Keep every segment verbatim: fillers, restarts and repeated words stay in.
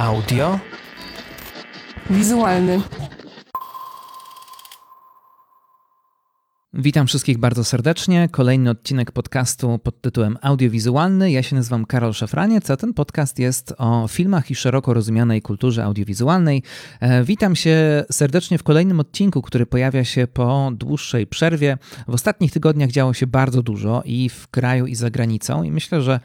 Audio. Wizualny. Witam wszystkich bardzo serdecznie. Kolejny odcinek podcastu pod tytułem Audiowizualny. Ja się nazywam Karol Szafraniec, a ten podcast jest o filmach i szeroko rozumianej kulturze audiowizualnej. Witam się serdecznie w kolejnym odcinku, który pojawia się po dłuższej przerwie. W ostatnich tygodniach działo się bardzo dużo i w kraju, i za granicą i myślę, że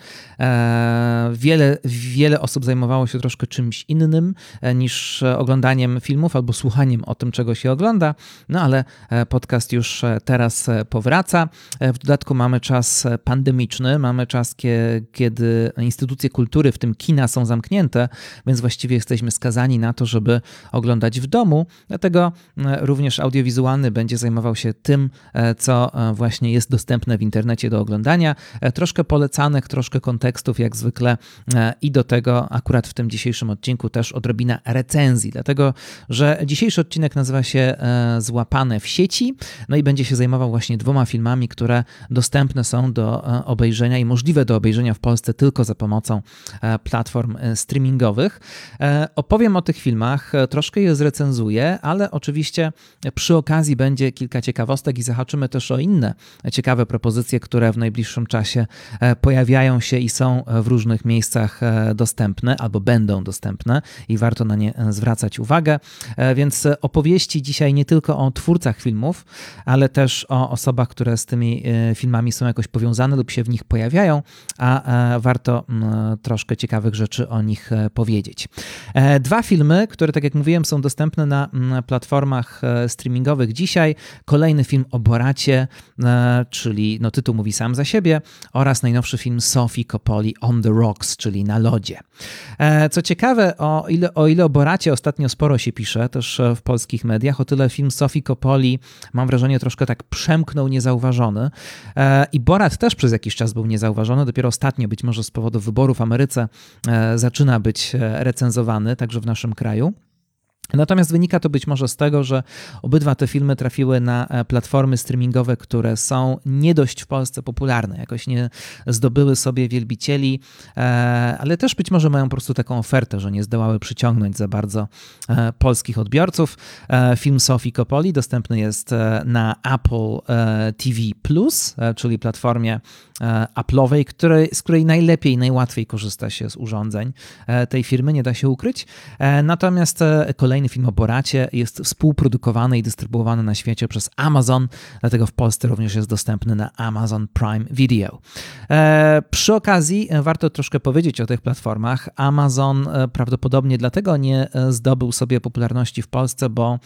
wiele, wiele osób zajmowało się troszkę czymś innym niż oglądaniem filmów albo słuchaniem o tym, czego się ogląda. No ale podcast już teraz Teraz powraca. W dodatku mamy czas pandemiczny, mamy czas, kiedy instytucje kultury, w tym kina, są zamknięte, więc właściwie jesteśmy skazani na to, żeby oglądać w domu. Dlatego również audiowizualny będzie zajmował się tym, co właśnie jest dostępne w internecie do oglądania. Troszkę polecanek, troszkę kontekstów jak zwykle i do tego akurat w tym dzisiejszym odcinku też odrobina recenzji, dlatego że dzisiejszy odcinek nazywa się Złapane w sieci, no i będzie się zajmował właśnie dwoma filmami, które dostępne są do obejrzenia i możliwe do obejrzenia w Polsce tylko za pomocą platform streamingowych. Opowiem o tych filmach, troszkę je zrecenzuję, ale oczywiście przy okazji będzie kilka ciekawostek i zahaczymy też o inne ciekawe propozycje, które w najbliższym czasie pojawiają się i są w różnych miejscach dostępne albo będą dostępne i warto na nie zwracać uwagę. Więc opowieści dzisiaj nie tylko o twórcach filmów, ale też o osobach, które z tymi filmami są jakoś powiązane lub się w nich pojawiają, a warto troszkę ciekawych rzeczy o nich powiedzieć. Dwa filmy, które, tak jak mówiłem, są dostępne na platformach streamingowych dzisiaj. Kolejny film o Boracie, czyli no, tytuł mówi sam za siebie, oraz najnowszy film Sofii Coppoli On the Rocks, czyli Na lodzie. Co ciekawe, o ile, o ile o Boracie ostatnio sporo się pisze, też w polskich mediach, o tyle film Sofii Coppoli, mam wrażenie, troszkę tak przemknął niezauważony. I Borat też przez jakiś czas był niezauważony. Dopiero ostatnio, być może z powodu wyborów w Ameryce, zaczyna być recenzowany, także w naszym kraju. Natomiast wynika to być może z tego, że obydwa te filmy trafiły na platformy streamingowe, które są nie dość w Polsce popularne, jakoś nie zdobyły sobie wielbicieli, ale też być może mają po prostu taką ofertę, że nie zdołały przyciągnąć za bardzo polskich odbiorców. Film Sofii Coppoli dostępny jest na Apple T V plus, czyli platformie Apple'owej, której, z której najlepiej, najłatwiej korzysta się z urządzeń tej firmy, nie da się ukryć. Natomiast kolejny film o Boracie jest współprodukowany i dystrybuowany na świecie przez Amazon, dlatego w Polsce również jest dostępny na Amazon Prime Video. Przy okazji warto troszkę powiedzieć o tych platformach. Amazon prawdopodobnie dlatego nie zdobył sobie popularności w Polsce, bo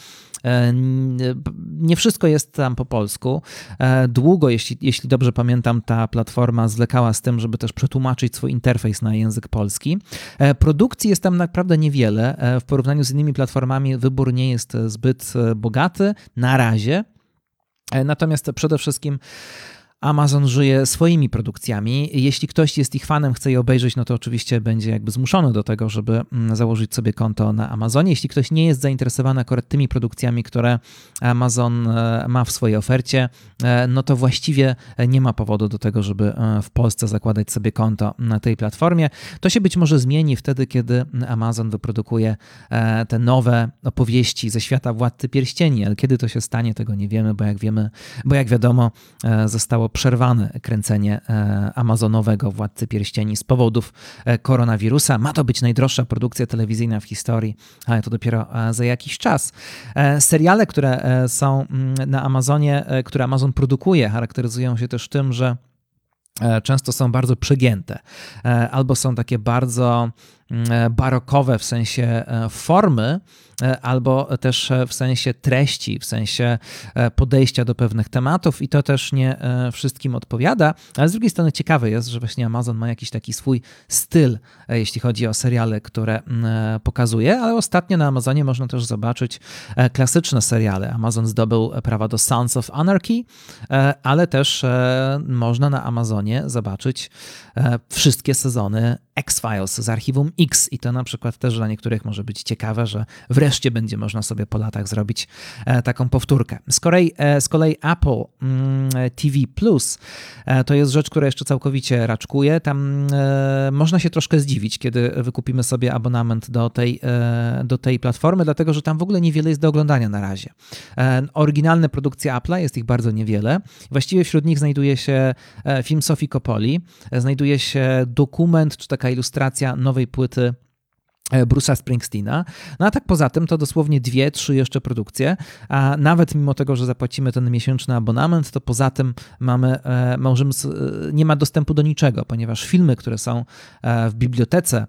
nie wszystko jest tam po polsku. Długo, jeśli, jeśli dobrze pamiętam, ta platforma zwlekała z tym, żeby też przetłumaczyć swój interfejs na język polski. Produkcji jest tam naprawdę niewiele. W porównaniu z innymi platformami wybór nie jest zbyt bogaty na razie. Natomiast przede wszystkim Amazon żyje swoimi produkcjami. Jeśli ktoś jest ich fanem, chce je obejrzeć, no to oczywiście będzie jakby zmuszony do tego, żeby założyć sobie konto na Amazonie. Jeśli ktoś nie jest zainteresowany akurat tymi produkcjami, które Amazon ma w swojej ofercie, no to właściwie nie ma powodu do tego, żeby w Polsce zakładać sobie konto na tej platformie. To się być może zmieni wtedy, kiedy Amazon wyprodukuje te nowe opowieści ze świata Władcy Pierścieni, ale kiedy to się stanie, tego nie wiemy, bo jak wiemy, bo jak wiadomo, zostało przerwane kręcenie amazonowego Władcy Pierścieni z powodów koronawirusa. Ma to być najdroższa produkcja telewizyjna w historii, ale to dopiero za jakiś czas. Seriale, które są na Amazonie, które Amazon produkuje, charakteryzują się też tym, że często są bardzo przegięte, albo są takie bardzo barokowe w sensie formy, albo też w sensie treści, w sensie podejścia do pewnych tematów i to też nie wszystkim odpowiada, ale z drugiej strony ciekawe jest, że właśnie Amazon ma jakiś taki swój styl, jeśli chodzi o seriale, które pokazuje, ale ostatnio na Amazonie można też zobaczyć klasyczne seriale. Amazon zdobył prawa do Sons of Anarchy, ale też można na Amazonie zobaczyć wszystkie sezony X-Files z archiwum X i to na przykład też dla niektórych może być ciekawe, że wreszcie będzie można sobie po latach zrobić taką powtórkę. Z kolei, z kolei Apple T V Plus to jest rzecz, która jeszcze całkowicie raczkuje. Tam można się troszkę zdziwić, kiedy wykupimy sobie abonament do tej, do tej platformy, dlatego że tam w ogóle niewiele jest do oglądania na razie. Oryginalne produkcje Apple'a, jest ich bardzo niewiele. Właściwie wśród nich znajduje się film Sofii Coppoli, znajduje się dokument czy taka ilustracja nowej płyty Bruce'a Springsteena. No a tak poza tym to dosłownie dwie, trzy jeszcze produkcje, a nawet mimo tego, że zapłacimy ten miesięczny abonament, to poza tym mamy, możemy, nie ma dostępu do niczego, ponieważ filmy, które są w bibliotece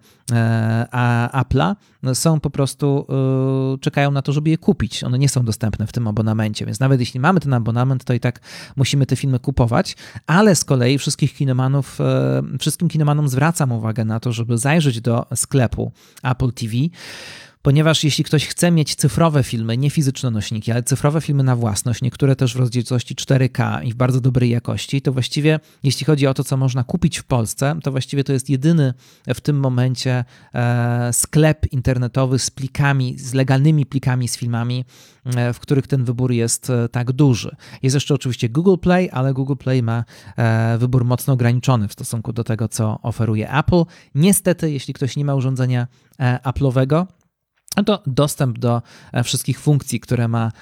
Apple'a są po prostu, czekają na to, żeby je kupić. One nie są dostępne w tym abonamencie, więc nawet jeśli mamy ten abonament, to i tak musimy te filmy kupować, ale z kolei wszystkich kinomanów, wszystkim kinomanom zwracam uwagę na to, żeby zajrzeć do sklepu Apple T V, ponieważ jeśli ktoś chce mieć cyfrowe filmy, nie fizyczne nośniki, ale cyfrowe filmy na własność, niektóre też w rozdzielczości cztery K i w bardzo dobrej jakości, to właściwie jeśli chodzi o to, co można kupić w Polsce, to właściwie to jest jedyny w tym momencie e, sklep internetowy z plikami, z legalnymi plikami z filmami, e, w których ten wybór jest e, tak duży. Jest jeszcze oczywiście Google Play, ale Google Play ma e, wybór mocno ograniczony w stosunku do tego, co oferuje Apple. Niestety, jeśli ktoś nie ma urządzenia e, Apple'owego, no to dostęp do wszystkich funkcji, które ma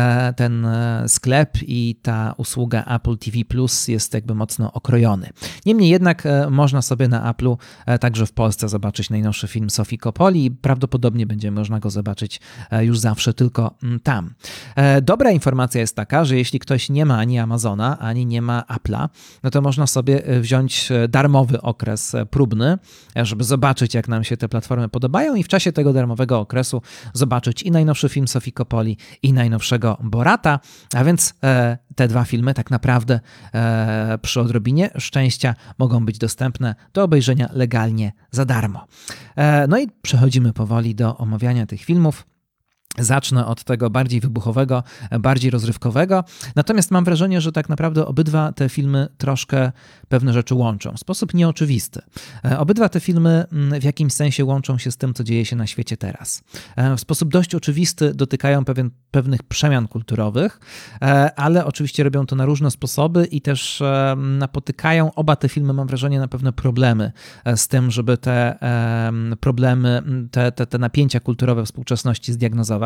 ten sklep i ta usługa Apple T V Plus jest jakby mocno okrojony. Niemniej jednak można sobie na Apple'u także w Polsce zobaczyć najnowszy film Sofii Coppoli i prawdopodobnie będzie można go zobaczyć już zawsze tylko tam. Dobra informacja jest taka, że jeśli ktoś nie ma ani Amazona, ani nie ma Apple'a, no to można sobie wziąć darmowy okres próbny, żeby zobaczyć, jak nam się te platformy podobają i w czasie tego darmowego okresu zobaczyć i najnowszy film Sofii Coppoli i najnowszego Borata, a więc e, te dwa filmy tak naprawdę e, przy odrobinie szczęścia mogą być dostępne do obejrzenia legalnie za darmo. E, no i przechodzimy powoli do omawiania tych filmów. Zacznę od tego bardziej wybuchowego, bardziej rozrywkowego, natomiast mam wrażenie, że tak naprawdę obydwa te filmy troszkę pewne rzeczy łączą w sposób nieoczywisty. Obydwa te filmy w jakimś sensie łączą się z tym, co dzieje się na świecie teraz. W sposób dość oczywisty dotykają pewien, pewnych przemian kulturowych, ale oczywiście robią to na różne sposoby i też napotykają oba te filmy, mam wrażenie, na pewne problemy z tym, żeby te problemy, te, te, te napięcia kulturowe współczesności zdiagnozować.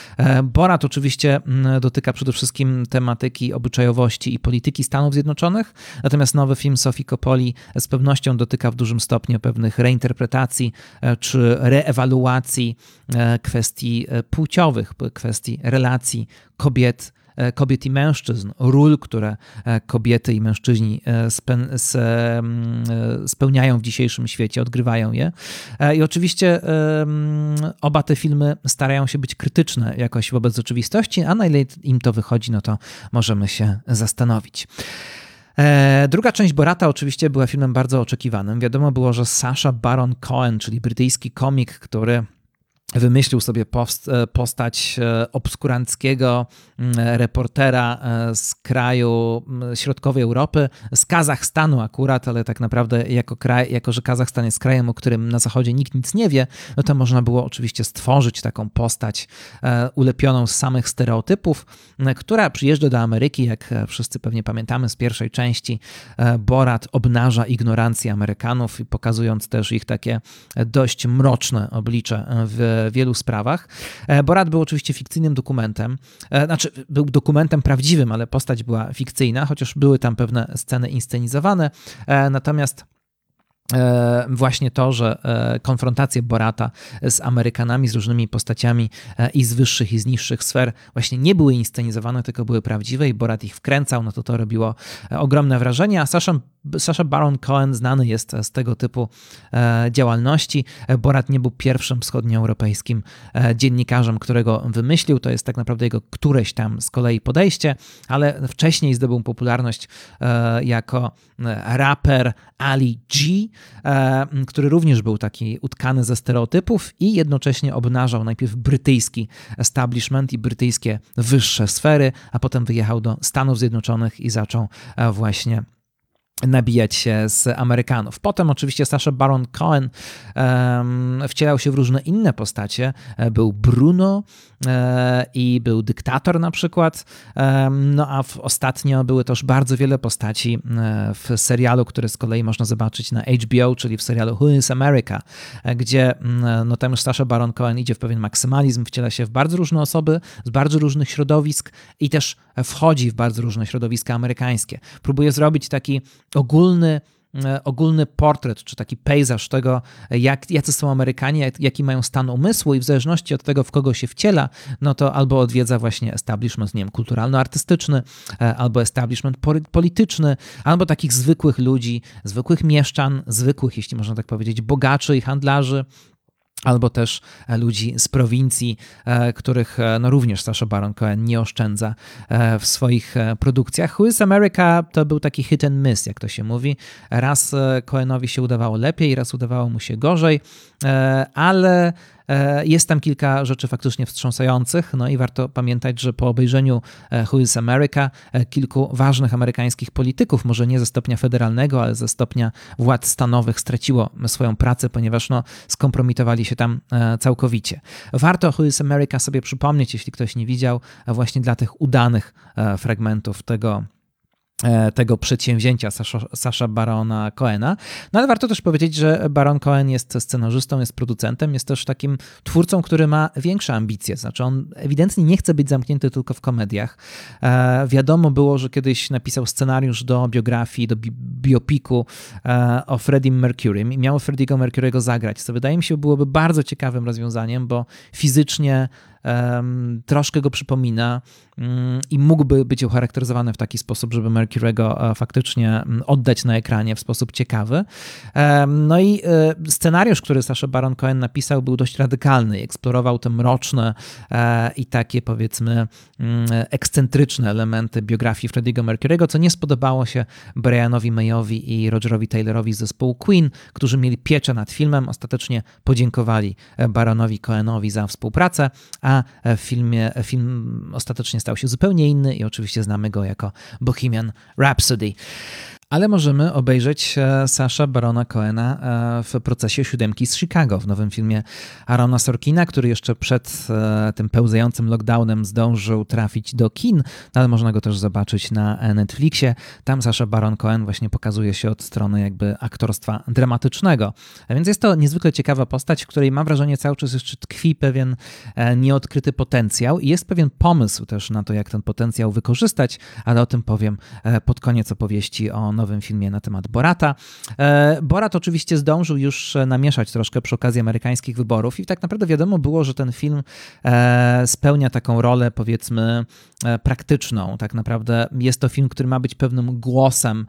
Borat oczywiście dotyka przede wszystkim tematyki obyczajowości i polityki Stanów Zjednoczonych, natomiast nowy film Sofii Coppoli z pewnością dotyka w dużym stopniu pewnych reinterpretacji czy reewaluacji kwestii płciowych, kwestii relacji kobiet kobiet i mężczyzn, ról, które kobiety i mężczyźni spełniają w dzisiejszym świecie, odgrywają je. I oczywiście oba te filmy starają się być krytyczne jakoś wobec rzeczywistości, a na ile im to wychodzi, no to możemy się zastanowić. Druga część Borata oczywiście była filmem bardzo oczekiwanym. Wiadomo było, że Sacha Baron Cohen, czyli brytyjski komik, który wymyślił sobie postać obskuranckiego reportera z kraju środkowej Europy, z Kazachstanu akurat, ale tak naprawdę jako, kraj, jako że Kazachstan jest krajem, o którym na zachodzie nikt nic nie wie, no to można było oczywiście stworzyć taką postać ulepioną z samych stereotypów, która przyjeżdża do Ameryki, jak wszyscy pewnie pamiętamy z pierwszej części. Borat obnaża ignorancję Amerykanów, pokazując też ich takie dość mroczne oblicze w wielu sprawach. Borat był oczywiście fikcyjnym dokumentem, znaczy był dokumentem prawdziwym, ale postać była fikcyjna, chociaż były tam pewne sceny inscenizowane, natomiast właśnie to, że konfrontacje Borata z Amerykanami, z różnymi postaciami i z wyższych i z niższych sfer właśnie nie były inscenizowane, tylko były prawdziwe i Borat ich wkręcał, no to to robiło ogromne wrażenie, a Sacha, Sacha Baron Cohen znany jest z tego typu działalności. Borat nie był pierwszym wschodnioeuropejskim dziennikarzem, którego wymyślił, to jest tak naprawdę jego któreś tam z kolei podejście, ale wcześniej zdobył popularność jako raper Ali G, który również był taki utkany ze stereotypów i jednocześnie obnażał najpierw brytyjski establishment i brytyjskie wyższe sfery, a potem wyjechał do Stanów Zjednoczonych i zaczął właśnie nabijać się z Amerykanów. Potem oczywiście Sacha Baron Cohen um, wcielał się w różne inne postacie. Był Bruno e, i był Dyktator na przykład. Um, no a w, ostatnio były też bardzo wiele postaci e, w serialu, który z kolei można zobaczyć na H B O, czyli w serialu Who is America, e, gdzie no tam już Sacha Baron Cohen idzie w pewien maksymalizm, wciela się w bardzo różne osoby z bardzo różnych środowisk i też wchodzi w bardzo różne środowiska amerykańskie. Próbuje zrobić taki ogólny, ogólny portret, czy taki pejzaż tego, jak, jacy są Amerykanie, jak, jaki mają stan umysłu i w zależności od tego, w kogo się wciela, no to albo odwiedza właśnie establishment, nie wiem, kulturalno-artystyczny, albo establishment polityczny, albo takich zwykłych ludzi, zwykłych mieszczan, zwykłych, jeśli można tak powiedzieć, bogaczy i handlarzy, albo też ludzi z prowincji, których no również Sacha Baron Cohen nie oszczędza w swoich produkcjach. Who is America to był taki hit and miss, jak to się mówi. Raz Cohenowi się udawało lepiej, raz udawało mu się gorzej, ale jest tam kilka rzeczy faktycznie wstrząsających, no i warto pamiętać, że po obejrzeniu Who is America kilku ważnych amerykańskich polityków, może nie ze stopnia federalnego, ale ze stopnia władz stanowych straciło swoją pracę, ponieważ no, skompromitowali się tam całkowicie. Warto Who is America sobie przypomnieć, jeśli ktoś nie widział, właśnie dla tych udanych fragmentów tego tego przedsięwzięcia Sasha, Sacha Barona Cohena. No ale warto też powiedzieć, że Baron Cohen jest scenarzystą, jest producentem, jest też takim twórcą, który ma większe ambicje. Znaczy on ewidentnie nie chce być zamknięty tylko w komediach. E, wiadomo było, że kiedyś napisał scenariusz do biografii, do bi- biopiku e, o Freddie Mercury i miał Freddie'ego Mercury'ego zagrać, co wydaje mi się byłoby bardzo ciekawym rozwiązaniem, bo fizycznie Um, troszkę go przypomina um, i mógłby być ucharakteryzowany w taki sposób, żeby Mercury'ego uh, faktycznie um, oddać na ekranie w sposób ciekawy. Um, no i y, scenariusz, który Sacha Baron Cohen napisał, był dość radykalny. Eksplorował te mroczne uh, i takie powiedzmy um, ekscentryczne elementy biografii Freddie'ego Mercury'ego, co nie spodobało się Brianowi Mayowi i Rogerowi Taylorowi z zespołu Queen, którzy mieli pieczę nad filmem. Ostatecznie podziękowali Baronowi Cohenowi za współpracę, a w filmie, film ostatecznie stał się zupełnie inny i oczywiście znamy go jako Bohemian Rhapsody. Ale możemy obejrzeć Sacha Barona Cohena w procesie Siódemki z Chicago, w nowym filmie Aarona Sorkina, który jeszcze przed tym pełzającym lockdownem zdążył trafić do kin, ale można go też zobaczyć na Netflixie. Tam Sacha Baron Cohen właśnie pokazuje się od strony jakby aktorstwa dramatycznego. A więc jest to niezwykle ciekawa postać, w której mam wrażenie cały czas jeszcze tkwi pewien nieodkryty potencjał i jest pewien pomysł też na to, jak ten potencjał wykorzystać, ale o tym powiem pod koniec opowieści o nowym filmie na temat Borata. Borat oczywiście zdążył już namieszać troszkę przy okazji amerykańskich wyborów i tak naprawdę wiadomo było, że ten film spełnia taką rolę, powiedzmy, praktyczną. Tak naprawdę jest to film, który ma być pewnym głosem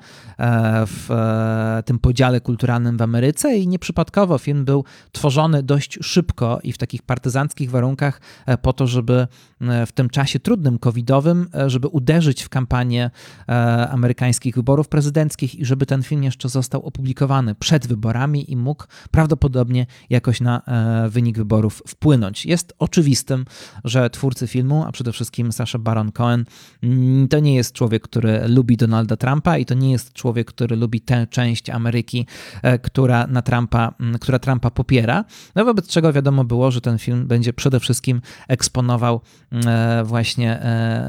w tym podziale kulturalnym w Ameryce i nieprzypadkowo film był tworzony dość szybko i w takich partyzanckich warunkach po to, żeby w tym czasie trudnym, covidowym, żeby uderzyć w kampanię amerykańskich wyborów prezydenckich i żeby ten film jeszcze został opublikowany przed wyborami i mógł prawdopodobnie jakoś na wynik wyborów wpłynąć. Jest oczywistym, że twórcy filmu, a przede wszystkim Sacha Baron Cohen, to nie jest człowiek, który lubi Donalda Trumpa i to nie jest człowiek, który lubi tę część Ameryki, która na Trumpa, która Trumpa popiera. No wobec czego wiadomo było, że ten film będzie przede wszystkim eksponował właśnie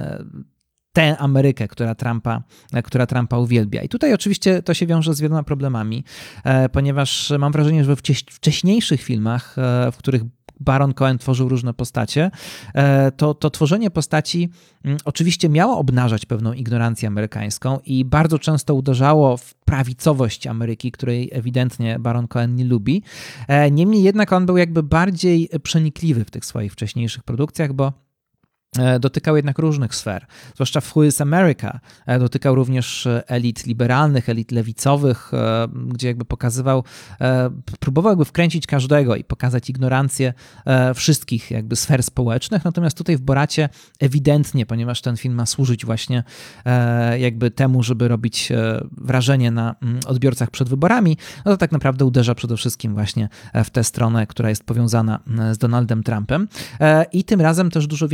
tę Amerykę, która Trumpa, która Trumpa uwielbia. I tutaj oczywiście to się wiąże z wieloma problemami, ponieważ mam wrażenie, że we wcześniejszych filmach, w których Baron Cohen tworzył różne postacie, to, to tworzenie postaci oczywiście miało obnażać pewną ignorancję amerykańską i bardzo często uderzało w prawicowość Ameryki, której ewidentnie Baron Cohen nie lubi. Niemniej jednak on był jakby bardziej przenikliwy w tych swoich wcześniejszych produkcjach, bo dotykał jednak różnych sfer, zwłaszcza w Who is America dotykał również elit liberalnych, elit lewicowych, gdzie jakby pokazywał, próbował jakby wkręcić każdego i pokazać ignorancję wszystkich jakby sfer społecznych, natomiast tutaj w Boracie ewidentnie, ponieważ ten film ma służyć właśnie jakby temu, żeby robić wrażenie na odbiorcach przed wyborami, no to tak naprawdę uderza przede wszystkim właśnie w tę stronę, która jest powiązana z Donaldem Trumpem i tym razem też dużo więcej dowiadujemy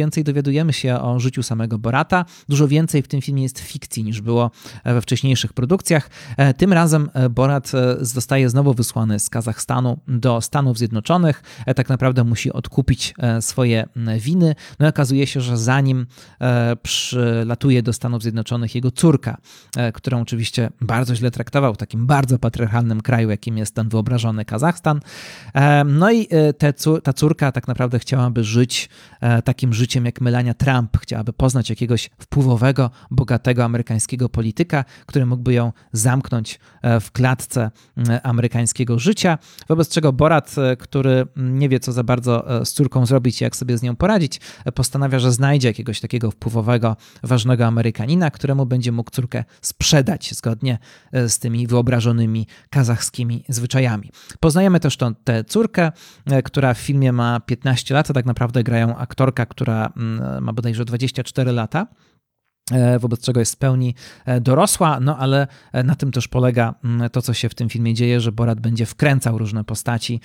dowiadujemy się o życiu samego Borata. Dużo więcej w tym filmie jest fikcji niż było we wcześniejszych produkcjach. Tym razem Borat zostaje znowu wysłany z Kazachstanu do Stanów Zjednoczonych. Tak naprawdę musi odkupić swoje winy. No i okazuje się, że zanim przylatuje do Stanów Zjednoczonych jego córka, którą oczywiście bardzo źle traktował w takim bardzo patriarchalnym kraju, jakim jest ten wyobrażony Kazachstan. No i te, ta córka tak naprawdę chciałaby żyć takim życiem jak Melania Trump. Chciałaby poznać jakiegoś wpływowego, bogatego amerykańskiego polityka, który mógłby ją zamknąć w klatce amerykańskiego życia. Wobec czego Borat, który nie wie, co za bardzo z córką zrobić i jak sobie z nią poradzić, postanawia, że znajdzie jakiegoś takiego wpływowego, ważnego Amerykanina, któremu będzie mógł córkę sprzedać zgodnie z tymi wyobrażonymi kazachskimi zwyczajami. Poznajemy też tą, tę córkę, która w filmie ma piętnaście lat, a tak naprawdę grają aktorka, która ma bodajże dwadzieścia cztery lata. Wobec czego jest w pełni dorosła, no ale na tym też polega to, co się w tym filmie dzieje, że Borat będzie wkręcał różne postaci,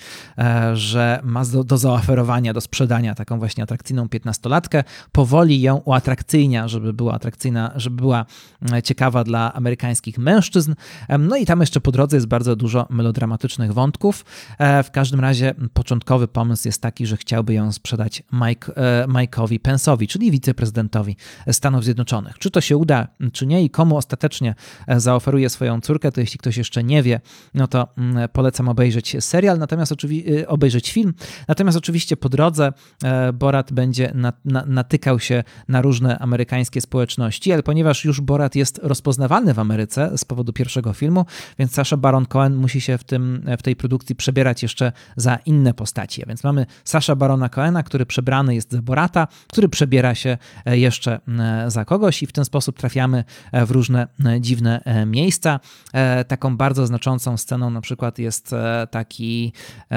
że ma do, do zaoferowania, do sprzedania taką właśnie atrakcyjną piętnastolatkę, powoli ją uatrakcyjnia, żeby była atrakcyjna, żeby była ciekawa dla amerykańskich mężczyzn. No i tam jeszcze po drodze jest bardzo dużo melodramatycznych wątków. W każdym razie początkowy pomysł jest taki, że chciałby ją sprzedać Mike, Mike'owi Pence'owi, czyli wiceprezydentowi Stanów Zjednoczonych. Czy to się uda, czy nie i komu ostatecznie zaoferuje swoją córkę, to jeśli ktoś jeszcze nie wie, no to polecam obejrzeć serial, natomiast oczywiście obejrzeć film. Natomiast oczywiście po drodze Borat będzie na, na, natykał się na różne amerykańskie społeczności, ale ponieważ już Borat jest rozpoznawalny w Ameryce z powodu pierwszego filmu, więc Sacha Baron Cohen musi się w, tym, w tej produkcji przebierać jeszcze za inne postaci. A więc mamy Sacha Barona Cohena, który przebrany jest za Borata, który przebiera się jeszcze za kogoś i w ten sposób trafiamy w różne dziwne miejsca. Taką bardzo znaczącą sceną na przykład jest taki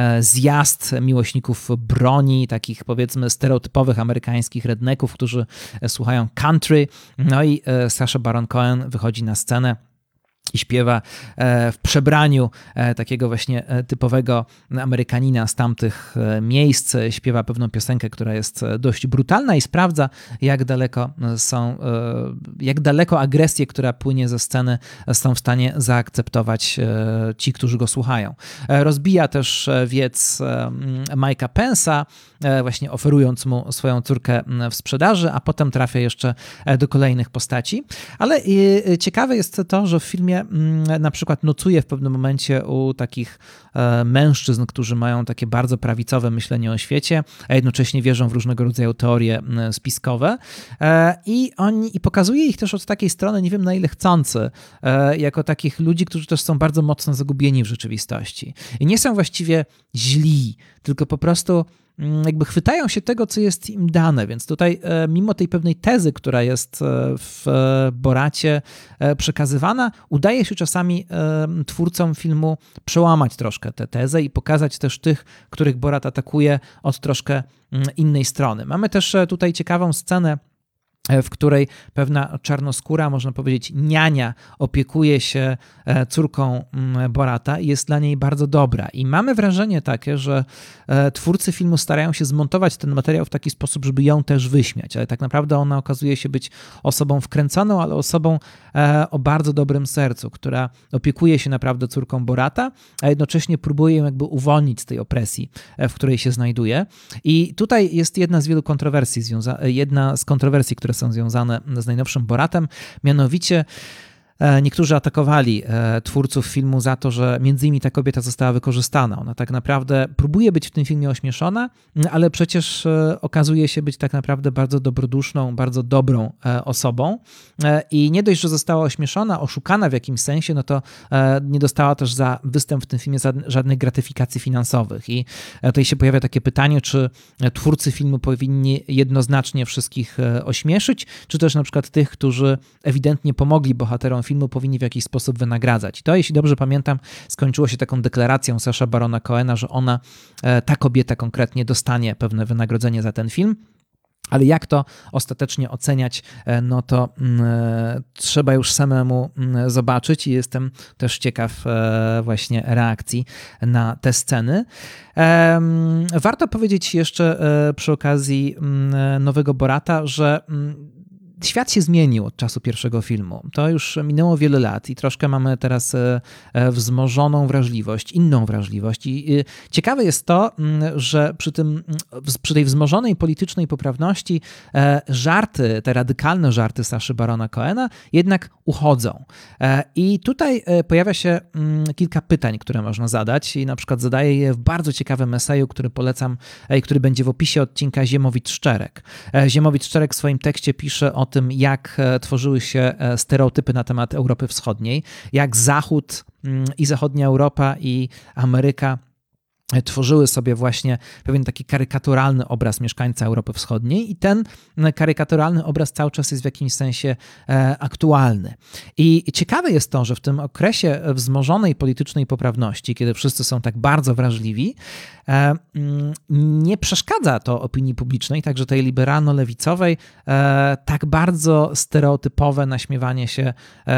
zjazd miłośników broni, takich powiedzmy stereotypowych amerykańskich rednecków, którzy słuchają country. No i Sacha Baron Cohen wychodzi na scenę i śpiewa w przebraniu takiego właśnie typowego Amerykanina z tamtych miejsc. Śpiewa pewną piosenkę, która jest dość brutalna i sprawdza, jak daleko są, jak daleko agresję, która płynie ze sceny, są w stanie zaakceptować ci, którzy go słuchają. Rozbija też wiec Mike'a Pence'a, właśnie oferując mu swoją córkę w sprzedaży, a potem trafia jeszcze do kolejnych postaci. Ale ciekawe jest to, że w filmie na przykład nocuje w pewnym momencie u takich mężczyzn, którzy mają takie bardzo prawicowe myślenie o świecie, a jednocześnie wierzą w różnego rodzaju teorie spiskowe i oni i pokazuje ich też od takiej strony, nie wiem na ile chcący, jako takich ludzi, którzy też są bardzo mocno zagubieni w rzeczywistości. I nie są właściwie źli, tylko po prostu jakby chwytają się tego, co jest im dane, więc tutaj mimo tej pewnej tezy, która jest w Boracie przekazywana, udaje się czasami twórcom filmu przełamać troszkę tę tezę i pokazać też tych, których Borat atakuje od troszkę innej strony. Mamy też tutaj ciekawą scenę, w której pewna czarnoskóra, można powiedzieć niania, opiekuje się córką Borata i jest dla niej bardzo dobra. I mamy wrażenie takie, że twórcy filmu starają się zmontować ten materiał w taki sposób, żeby ją też wyśmiać, ale tak naprawdę ona okazuje się być osobą wkręconą, ale osobą o bardzo dobrym sercu, która opiekuje się naprawdę córką Borata, a jednocześnie próbuje ją jakby uwolnić z tej opresji, w której się znajduje. I tutaj jest jedna z wielu kontrowersji, związa- jedna z kontrowersji, które są związane z najnowszym Boratem, mianowicie niektórzy atakowali twórców filmu za to, że między innymi ta kobieta została wykorzystana. Ona tak naprawdę próbuje być w tym filmie ośmieszona, ale przecież okazuje się być tak naprawdę bardzo dobroduszną, bardzo dobrą osobą i nie dość, że została ośmieszona, oszukana w jakimś sensie, no to nie dostała też za występ w tym filmie żadnych gratyfikacji finansowych. I tutaj się pojawia takie pytanie, czy twórcy filmu powinni jednoznacznie wszystkich ośmieszyć, czy też na przykład tych, którzy ewidentnie pomogli bohaterom filmu, powinni w jakiś sposób wynagradzać. I to, jeśli dobrze pamiętam, skończyło się taką deklaracją Sacha Barona Cohena, że ona, ta kobieta konkretnie, dostanie pewne wynagrodzenie za ten film. Ale jak to ostatecznie oceniać, no to mm, trzeba już samemu mm, zobaczyć i jestem też ciekaw e, właśnie reakcji na te sceny. E, warto powiedzieć jeszcze e, przy okazji mm, nowego Borata, że mm, świat się zmienił od czasu pierwszego filmu. To już minęło wiele lat i troszkę mamy teraz wzmożoną wrażliwość, inną wrażliwość. I ciekawe jest to, że przy, tym, przy tej wzmożonej politycznej poprawności żarty, te radykalne żarty Saszy Barona Cohena jednak uchodzą. I tutaj pojawia się kilka pytań, które można zadać i na przykład zadaję je w bardzo ciekawym eseju, który polecam, który będzie w opisie odcinka Ziemowit-Szczerek. Ziemowit-Szczerek w swoim tekście pisze o tym, jak tworzyły się stereotypy na temat Europy Wschodniej, jak Zachód i zachodnia Europa i Ameryka tworzyły sobie właśnie pewien taki karykaturalny obraz mieszkańca Europy Wschodniej i ten karykaturalny obraz cały czas jest w jakimś sensie aktualny. I ciekawe jest to, że w tym okresie wzmożonej politycznej poprawności, kiedy wszyscy są tak bardzo wrażliwi, nie przeszkadza to opinii publicznej, także tej liberalno-lewicowej, tak bardzo stereotypowe naśmiewanie się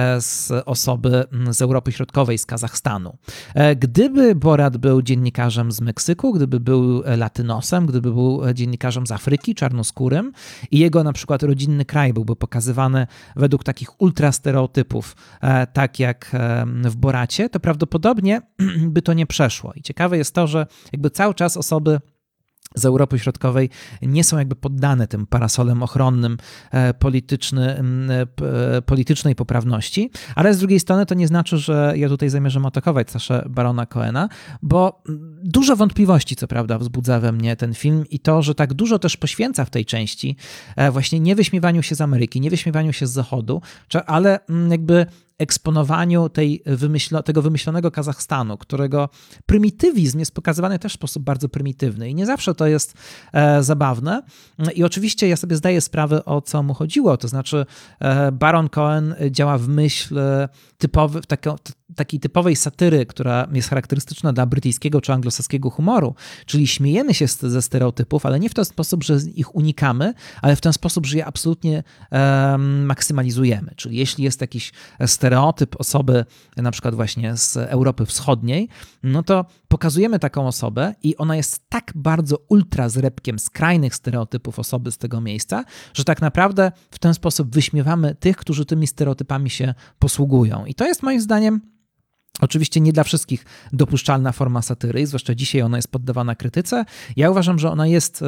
z osoby z Europy Środkowej, z Kazachstanu. Gdyby Borat był dziennikarzem z Meksyku, gdyby był latynosem, gdyby był dziennikarzem z Afryki, czarnoskórym i jego na przykład rodzinny kraj byłby pokazywany według takich ultrastereotypów, tak jak w Boracie, to prawdopodobnie by to nie przeszło. I ciekawe jest to, że jakby cały czas osoby z Europy Środkowej nie są jakby poddane tym parasolem ochronnym polityczny, politycznej poprawności, ale z drugiej strony to nie znaczy, że ja tutaj zamierzam atakować Saszę Barona Cohena, bo dużo wątpliwości, co prawda, wzbudza we mnie ten film i to, że tak dużo też poświęca w tej części właśnie nie wyśmiewaniu się z Ameryki, nie wyśmiewaniu się z Zachodu, ale jakby eksponowaniu tej wymyślo, tego wymyślonego Kazachstanu, którego prymitywizm jest pokazywany też w sposób bardzo prymitywny i nie zawsze to jest e, zabawne. I oczywiście ja sobie zdaję sprawę, o co mu chodziło, to znaczy e, Baron Cohen działa w myśl typowy, w taką, takiej typowej satyry, która jest charakterystyczna dla brytyjskiego czy anglosaskiego humoru, czyli śmiejemy się ze stereotypów, ale nie w ten sposób, że ich unikamy, ale w ten sposób, że je absolutnie e, maksymalizujemy. Czyli jeśli jest jakiś stereotyp osoby na przykład właśnie z Europy Wschodniej, no to pokazujemy taką osobę i ona jest tak bardzo ultra zrębkiem skrajnych stereotypów osoby z tego miejsca, że tak naprawdę w ten sposób wyśmiewamy tych, którzy tymi stereotypami się posługują. I to jest moim zdaniem oczywiście nie dla wszystkich dopuszczalna forma satyry, zwłaszcza dzisiaj ona jest poddawana krytyce. Ja uważam, że ona jest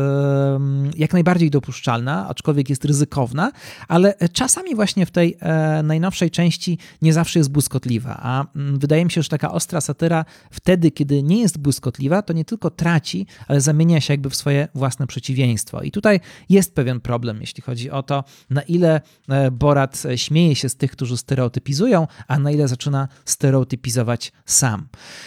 jak najbardziej dopuszczalna, aczkolwiek jest ryzykowna, ale czasami właśnie w tej najnowszej części nie zawsze jest błyskotliwa, a wydaje mi się, że taka ostra satyra wtedy, kiedy nie jest błyskotliwa, to nie tylko traci, ale zamienia się jakby w swoje własne przeciwieństwo. I tutaj jest pewien problem, jeśli chodzi o to, na ile Borat śmieje się z tych, którzy stereotypizują, a na ile zaczyna stereotypizować sam.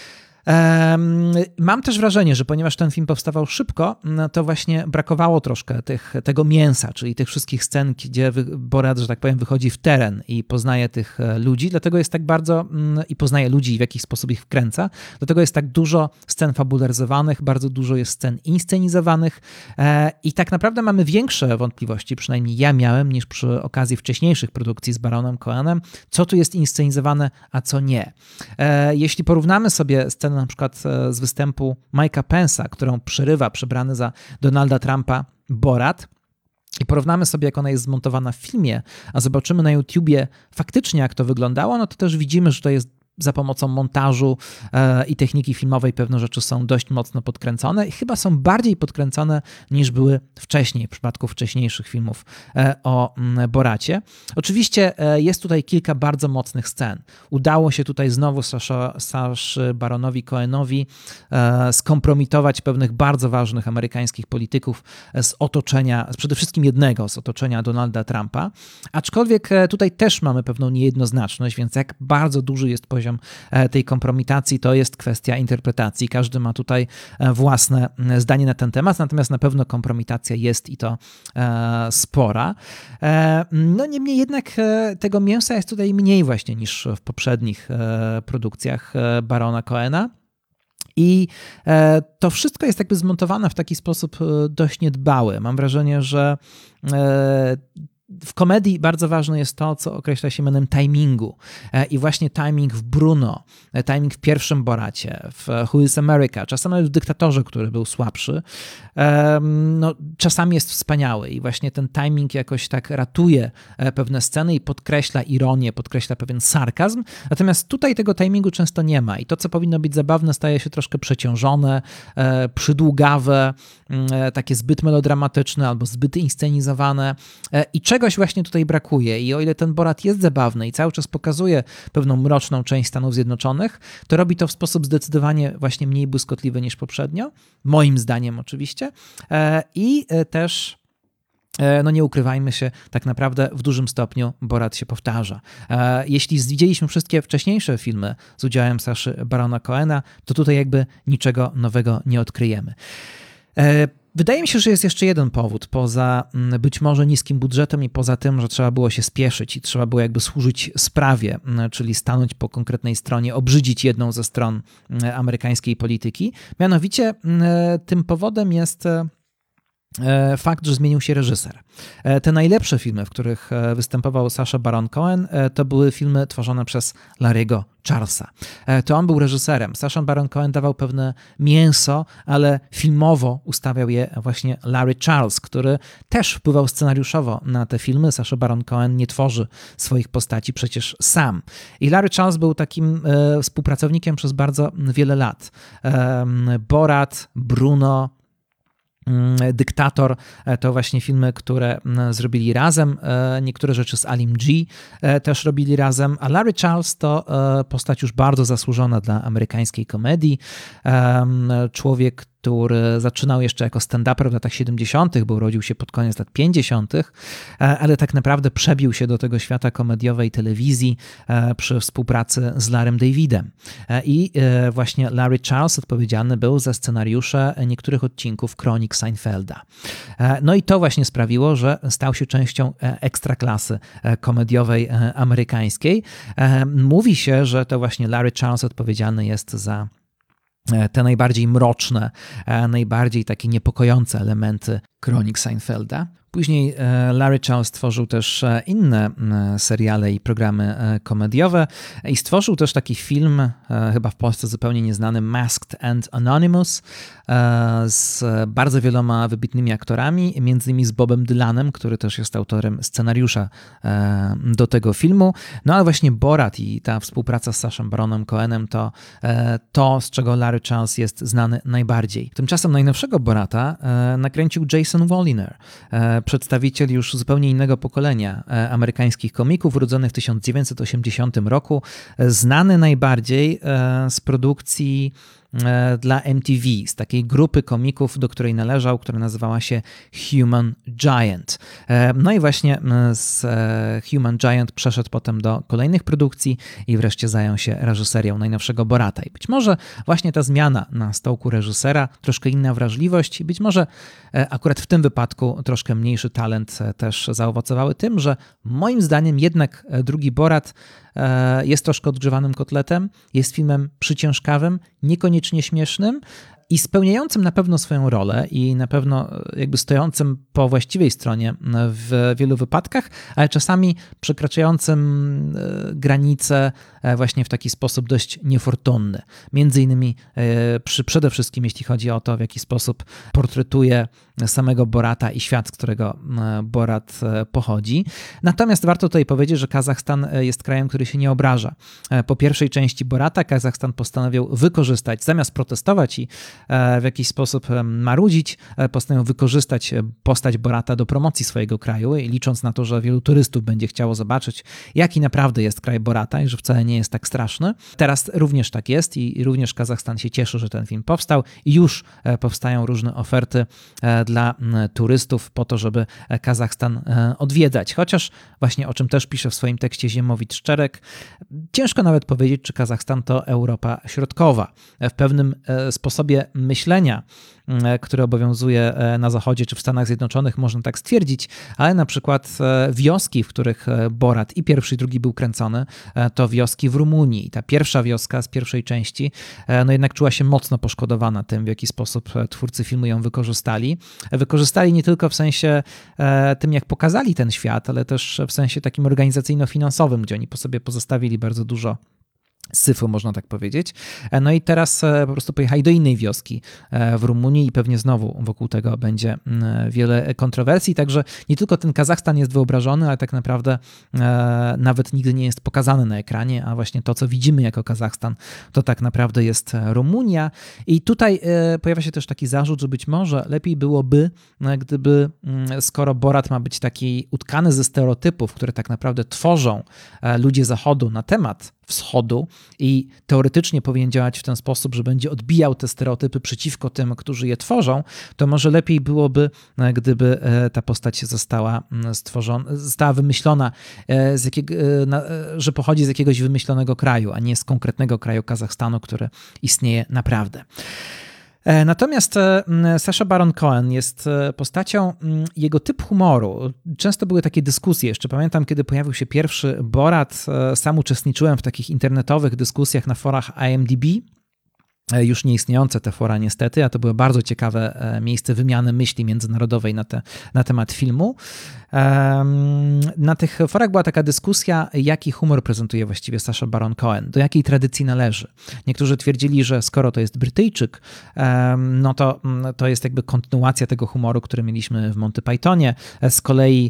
Mam też wrażenie, że ponieważ ten film powstawał szybko, to właśnie brakowało troszkę tych, tego mięsa, czyli tych wszystkich scen, gdzie Borat, że tak powiem, wychodzi w teren i poznaje tych ludzi, dlatego jest tak bardzo, i poznaje ludzi i w jakiś sposób ich wkręca, dlatego jest tak dużo scen fabularyzowanych, bardzo dużo jest scen inscenizowanych i tak naprawdę mamy większe wątpliwości, przynajmniej ja miałem, niż przy okazji wcześniejszych produkcji z Baronem Cohenem, co tu jest inscenizowane, a co nie. Jeśli porównamy sobie scenę na przykład z występu Mike'a Pence'a, którą przerywa przebrany za Donalda Trumpa Borat, i porównamy sobie, jak ona jest zmontowana w filmie, a zobaczymy na YouTubie faktycznie, jak to wyglądało, no to też widzimy, że to jest za pomocą montażu e, i techniki filmowej pewne rzeczy są dość mocno podkręcone i chyba są bardziej podkręcone niż były wcześniej, w przypadku wcześniejszych filmów e, o m, Boracie. Oczywiście e, jest tutaj kilka bardzo mocnych scen. Udało się tutaj znowu Sasza, Saszy Baronowi Cohenowi e, skompromitować pewnych bardzo ważnych amerykańskich polityków z otoczenia, przede wszystkim jednego z otoczenia Donalda Trumpa, aczkolwiek e, tutaj też mamy pewną niejednoznaczność, więc jak bardzo duży jest poziom tej kompromitacji, to jest kwestia interpretacji. Każdy ma tutaj własne zdanie na ten temat, natomiast na pewno kompromitacja jest i to spora. No niemniej jednak tego mięsa jest tutaj mniej właśnie niż w poprzednich produkcjach Barona Cohena. I to wszystko jest jakby zmontowane w taki sposób dość niedbały. Mam wrażenie, że w komedii bardzo ważne jest to, co określa się mianem timingu. I właśnie timing w Bruno, timing w pierwszym Boracie, w Who is America, czasem nawet w Dyktatorze, który był słabszy, no, czasami jest wspaniały i właśnie ten timing jakoś tak ratuje pewne sceny i podkreśla ironię, podkreśla pewien sarkazm. Natomiast tutaj tego timingu często nie ma i to, co powinno być zabawne, staje się troszkę przeciążone, przydługawe, takie zbyt melodramatyczne albo zbyt inscenizowane i czegoś właśnie tutaj brakuje. I o ile ten Borat jest zabawny i cały czas pokazuje pewną mroczną część Stanów Zjednoczonych, to robi to w sposób zdecydowanie właśnie mniej błyskotliwy niż poprzednio, moim zdaniem oczywiście. I też, no nie ukrywajmy się, tak naprawdę w dużym stopniu Borat się powtarza. Jeśli widzieliśmy wszystkie wcześniejsze filmy z udziałem Saszy Barona Cohena, to tutaj jakby niczego nowego nie odkryjemy. Wydaje mi się, że jest jeszcze jeden powód, poza być może niskim budżetem i poza tym, że trzeba było się spieszyć i trzeba było jakby służyć sprawie, czyli stanąć po konkretnej stronie, obrzydzić jedną ze stron amerykańskiej polityki. Mianowicie tym powodem jest fakt, że zmienił się reżyser. Te najlepsze filmy, w których występował Sacha Baron Cohen, to były filmy tworzone przez Larry'ego Charlesa. To on był reżyserem. Sacha Baron Cohen dawał pewne mięso, ale filmowo ustawiał je właśnie Larry Charles, który też wpływał scenariuszowo na te filmy. Sacha Baron Cohen nie tworzy swoich postaci przecież sam. I Larry Charles był takim e, współpracownikiem przez bardzo wiele lat. E, Borat, Bruno, Dyktator to właśnie filmy, które zrobili razem. Niektóre rzeczy z Alim G też robili razem, a Larry Charles to postać już bardzo zasłużona dla amerykańskiej komedii. Człowiek, który zaczynał jeszcze jako stand-uper w latach siedemdziesiątych, bo urodził się pod koniec lat pięćdziesiątych, ale tak naprawdę przebił się do tego świata komediowej telewizji przy współpracy z Larrym Davidem. I właśnie Larry Charles odpowiedzialny był za scenariusze niektórych odcinków Kronik Seinfelda. No i to właśnie sprawiło, że stał się częścią ekstraklasy komediowej amerykańskiej. Mówi się, że to właśnie Larry Charles odpowiedzialny jest za te najbardziej mroczne, najbardziej takie niepokojące elementy Kronik Seinfelda. Później Larry Charles stworzył też inne seriale i programy komediowe i stworzył też taki film, chyba w Polsce zupełnie nieznany, Masked and Anonymous, z bardzo wieloma wybitnymi aktorami, między innymi z Bobem Dylanem, który też jest autorem scenariusza do tego filmu. No ale właśnie Borat i ta współpraca z Sashem Baronem Cohenem to to, z czego Larry Charles jest znany najbardziej. Tymczasem najnowszego Borata nakręcił Jason Woliner, przedstawiciel już zupełnie innego pokolenia amerykańskich komików, urodzony w tysiąc dziewięćset osiemdziesiątym roku, znany najbardziej z produkcji dla M T V, z takiej grupy komików, do której należał, która nazywała się Human Giant. No i właśnie z Human Giant przeszedł potem do kolejnych produkcji i wreszcie zajął się reżyserią najnowszego Borata. I być może właśnie ta zmiana na stołku reżysera, troszkę inna wrażliwość i być może akurat w tym wypadku troszkę mniejszy talent też zaowocowały tym, że moim zdaniem jednak drugi Borat jest troszkę odgrzewanym kotletem, jest filmem przyciężkawym, niekoniecznie śmiesznym i spełniającym na pewno swoją rolę i na pewno jakby stojącym po właściwej stronie w wielu wypadkach, ale czasami przekraczającym granice właśnie w taki sposób dość niefortunny. Między innymi przy, przede wszystkim jeśli chodzi o to, w jaki sposób portretuje samego Borata i świat, z którego Borat pochodzi. Natomiast warto tutaj powiedzieć, że Kazachstan jest krajem, który się nie obraża. Po pierwszej części Borata Kazachstan postanowił wykorzystać, zamiast protestować i w jakiś sposób marudzić, postanowił wykorzystać postać Borata do promocji swojego kraju i licząc na to, że wielu turystów będzie chciało zobaczyć, jaki naprawdę jest kraj Borata i że wcale nie jest tak straszny. Teraz również tak jest i również Kazachstan się cieszy, że ten film powstał i już powstają różne oferty dla turystów po to, żeby Kazachstan odwiedzać. Chociaż właśnie o czym też pisze w swoim tekście Ziemowit-Szczerek, ciężko nawet powiedzieć, czy Kazachstan to Europa Środkowa. W pewnym sposobie sposobie myślenia, które obowiązuje na Zachodzie czy w Stanach Zjednoczonych, można tak stwierdzić, ale na przykład wioski, w których Borat i pierwszy i drugi był kręcony, to wioski w Rumunii. Ta pierwsza wioska z pierwszej części no jednak czuła się mocno poszkodowana tym, w jaki sposób twórcy filmu ją wykorzystali. Wykorzystali nie tylko w sensie tym, jak pokazali ten świat, ale też w sensie takim organizacyjno-finansowym, gdzie oni po sobie pozostawili bardzo dużo syfu, można tak powiedzieć. No i teraz po prostu pojechali do innej wioski w Rumunii i pewnie znowu wokół tego będzie wiele kontrowersji, także nie tylko ten Kazachstan jest wyobrażony, ale tak naprawdę nawet nigdy nie jest pokazany na ekranie, a właśnie to, co widzimy jako Kazachstan, to tak naprawdę jest Rumunia. I tutaj pojawia się też taki zarzut, że być może lepiej byłoby, gdyby, skoro Borat ma być taki utkany ze stereotypów, które tak naprawdę tworzą ludzie Zachodu na temat Wschodu i teoretycznie powinien działać w ten sposób, że będzie odbijał te stereotypy przeciwko tym, którzy je tworzą, to może lepiej byłoby, gdyby ta postać została stworzona, została wymyślona, z jakiego, że pochodzi z jakiegoś wymyślonego kraju, a nie z konkretnego kraju Kazachstanu, który istnieje naprawdę. Natomiast Sacha Baron Cohen jest postacią, jego typ humoru. Często były takie dyskusje. Jeszcze pamiętam, kiedy pojawił się pierwszy Borat, sam uczestniczyłem w takich internetowych dyskusjach na forach I M D B. Już nieistniejące te fora niestety, a to było bardzo ciekawe miejsce wymiany myśli międzynarodowej na, te, na temat filmu. Na tych forach była taka dyskusja, jaki humor prezentuje właściwie Sacha Baron Cohen, do jakiej tradycji należy. Niektórzy twierdzili, że skoro to jest Brytyjczyk, no to to jest jakby kontynuacja tego humoru, który mieliśmy w Monty Pythonie. Z kolei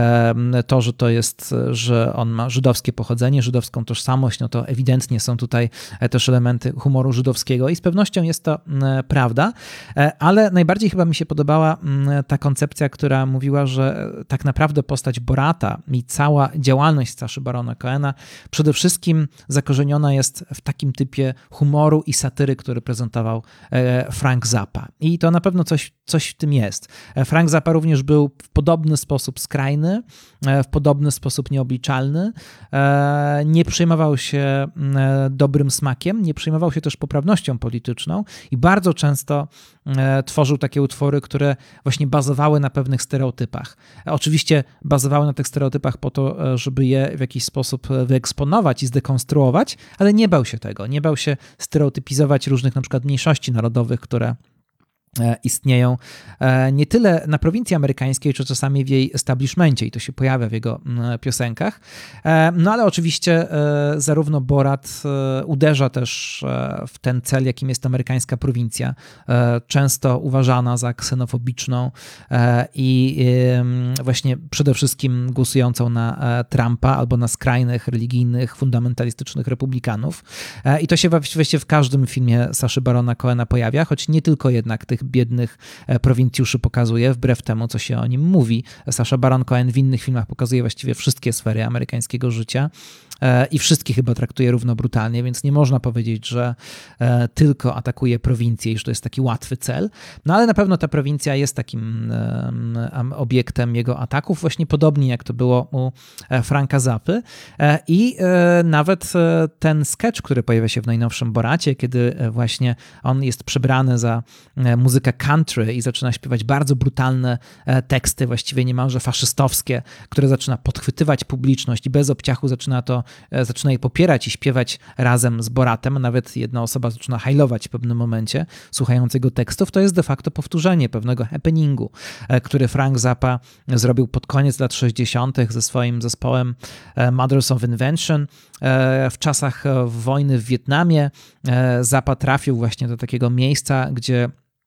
to, że to jest, że on ma żydowskie pochodzenie, żydowską tożsamość, no to ewidentnie są tutaj też elementy humoru żydowskiego i z pewnością jest to prawda, ale najbardziej chyba mi się podobała ta koncepcja, która mówiła, że tak naprawdę postać Borata i cała działalność Saszy Barona Cohena przede wszystkim zakorzeniona jest w takim typie humoru i satyry, który prezentował Frank Zappa. I to na pewno coś, coś w tym jest. Frank Zappa również był w podobny sposób skrajny, w podobny sposób nieobliczalny, nie przejmował się dobrym smakiem, nie przejmował się też poprawnością polityczną i bardzo często tworzył takie utwory, które właśnie bazowały na pewnych stereotypach. Oczywiście bazowały na tych stereotypach po to, żeby je w jakiś sposób wyeksponować i zdekonstruować, ale nie bał się tego. Nie bał się stereotypizować różnych na przykład mniejszości narodowych, które istnieją nie tyle na prowincji amerykańskiej, czy czasami w jej establishmencie i to się pojawia w jego piosenkach. No ale oczywiście zarówno Borat uderza też w ten cel, jakim jest amerykańska prowincja, często uważana za ksenofobiczną i właśnie przede wszystkim głosującą na Trumpa albo na skrajnych, religijnych, fundamentalistycznych republikanów. I to się właściwie w każdym filmie Saszy Barona Cohena pojawia, choć nie tylko jednak tych biednych prowincjuszy pokazuje, wbrew temu, co się o nim mówi. Sacha Baron Cohen w innych filmach pokazuje właściwie wszystkie sfery amerykańskiego życia i wszystkie chyba traktuje równo brutalnie, więc nie można powiedzieć, że tylko atakuje prowincję i że to jest taki łatwy cel. No ale na pewno ta prowincja jest takim obiektem jego ataków, właśnie podobnie jak to było u Franka Zappy. I nawet ten sketch, który pojawia się w najnowszym Boracie, kiedy właśnie on jest przebrany za muzykę country i zaczyna śpiewać bardzo brutalne teksty, właściwie niemalże faszystowskie, które zaczyna podchwytywać publiczność i bez obciachu zaczyna to, zaczyna je popierać i śpiewać razem z Boratem. Nawet jedna osoba zaczyna hajlować w pewnym momencie, słuchając jego tekstów. To jest de facto powtórzenie pewnego happeningu, który Frank Zappa zrobił pod koniec lat sześćdziesiątych ze swoim zespołem Mothers of Invention. W czasach wojny w Wietnamie Zappa trafił właśnie do takiego miejsca, gdzie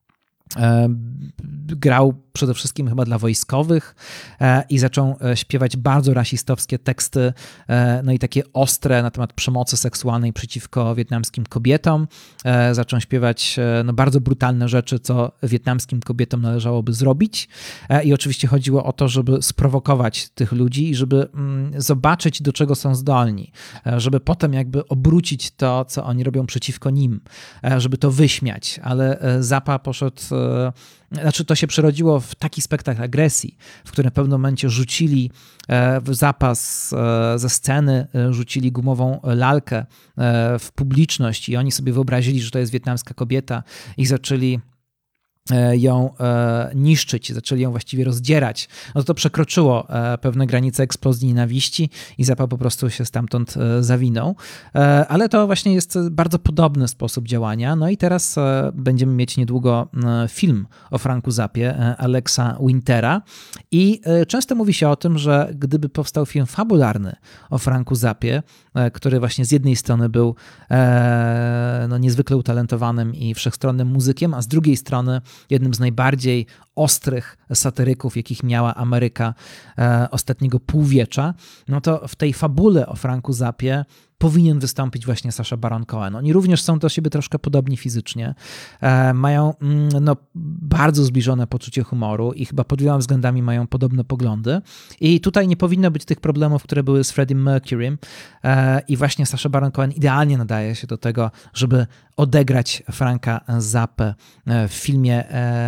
grał przede wszystkim chyba dla wojskowych i zaczął śpiewać bardzo rasistowskie teksty, no i takie ostre na temat przemocy seksualnej przeciwko wietnamskim kobietom. Zaczął śpiewać no, bardzo brutalne rzeczy, co wietnamskim kobietom należałoby zrobić i oczywiście chodziło o to, żeby sprowokować tych ludzi i żeby zobaczyć, do czego są zdolni, żeby potem jakby obrócić to, co oni robią przeciwko nim, żeby to wyśmiać, ale Zappa poszedł znaczy to się przerodziło w taki spektakl agresji, w którym w pewnym momencie rzucili w zapas ze sceny, rzucili gumową lalkę w publiczność i oni sobie wyobrazili, że to jest wietnamska kobieta i zaczęli ją niszczyć, zaczęli ją właściwie rozdzierać, no to, to przekroczyło pewne granice eksplozji nienawiści i Zappa po prostu się stamtąd zawinął. Ale to właśnie jest bardzo podobny sposób działania. No i teraz będziemy mieć niedługo film o Franku Zappie, Alexa Wintera i często mówi się o tym, że gdyby powstał film fabularny o Franku Zappie, który właśnie z jednej strony był no, niezwykle utalentowanym i wszechstronnym muzykiem, a z drugiej strony jednym z najbardziej ostrych satyryków, jakich miała Ameryka e, ostatniego półwiecza, no to w tej fabule o Franku Zappie powinien wystąpić właśnie Sacha Baron Cohen. Oni również są do siebie troszkę podobni fizycznie, e, mają mm, no, bardzo zbliżone poczucie humoru i chyba pod wieloma względami mają podobne poglądy i tutaj nie powinno być tych problemów, które były z Freddie Mercurym e, i właśnie Sacha Baron Cohen idealnie nadaje się do tego, żeby odegrać Franka Zappę w filmie,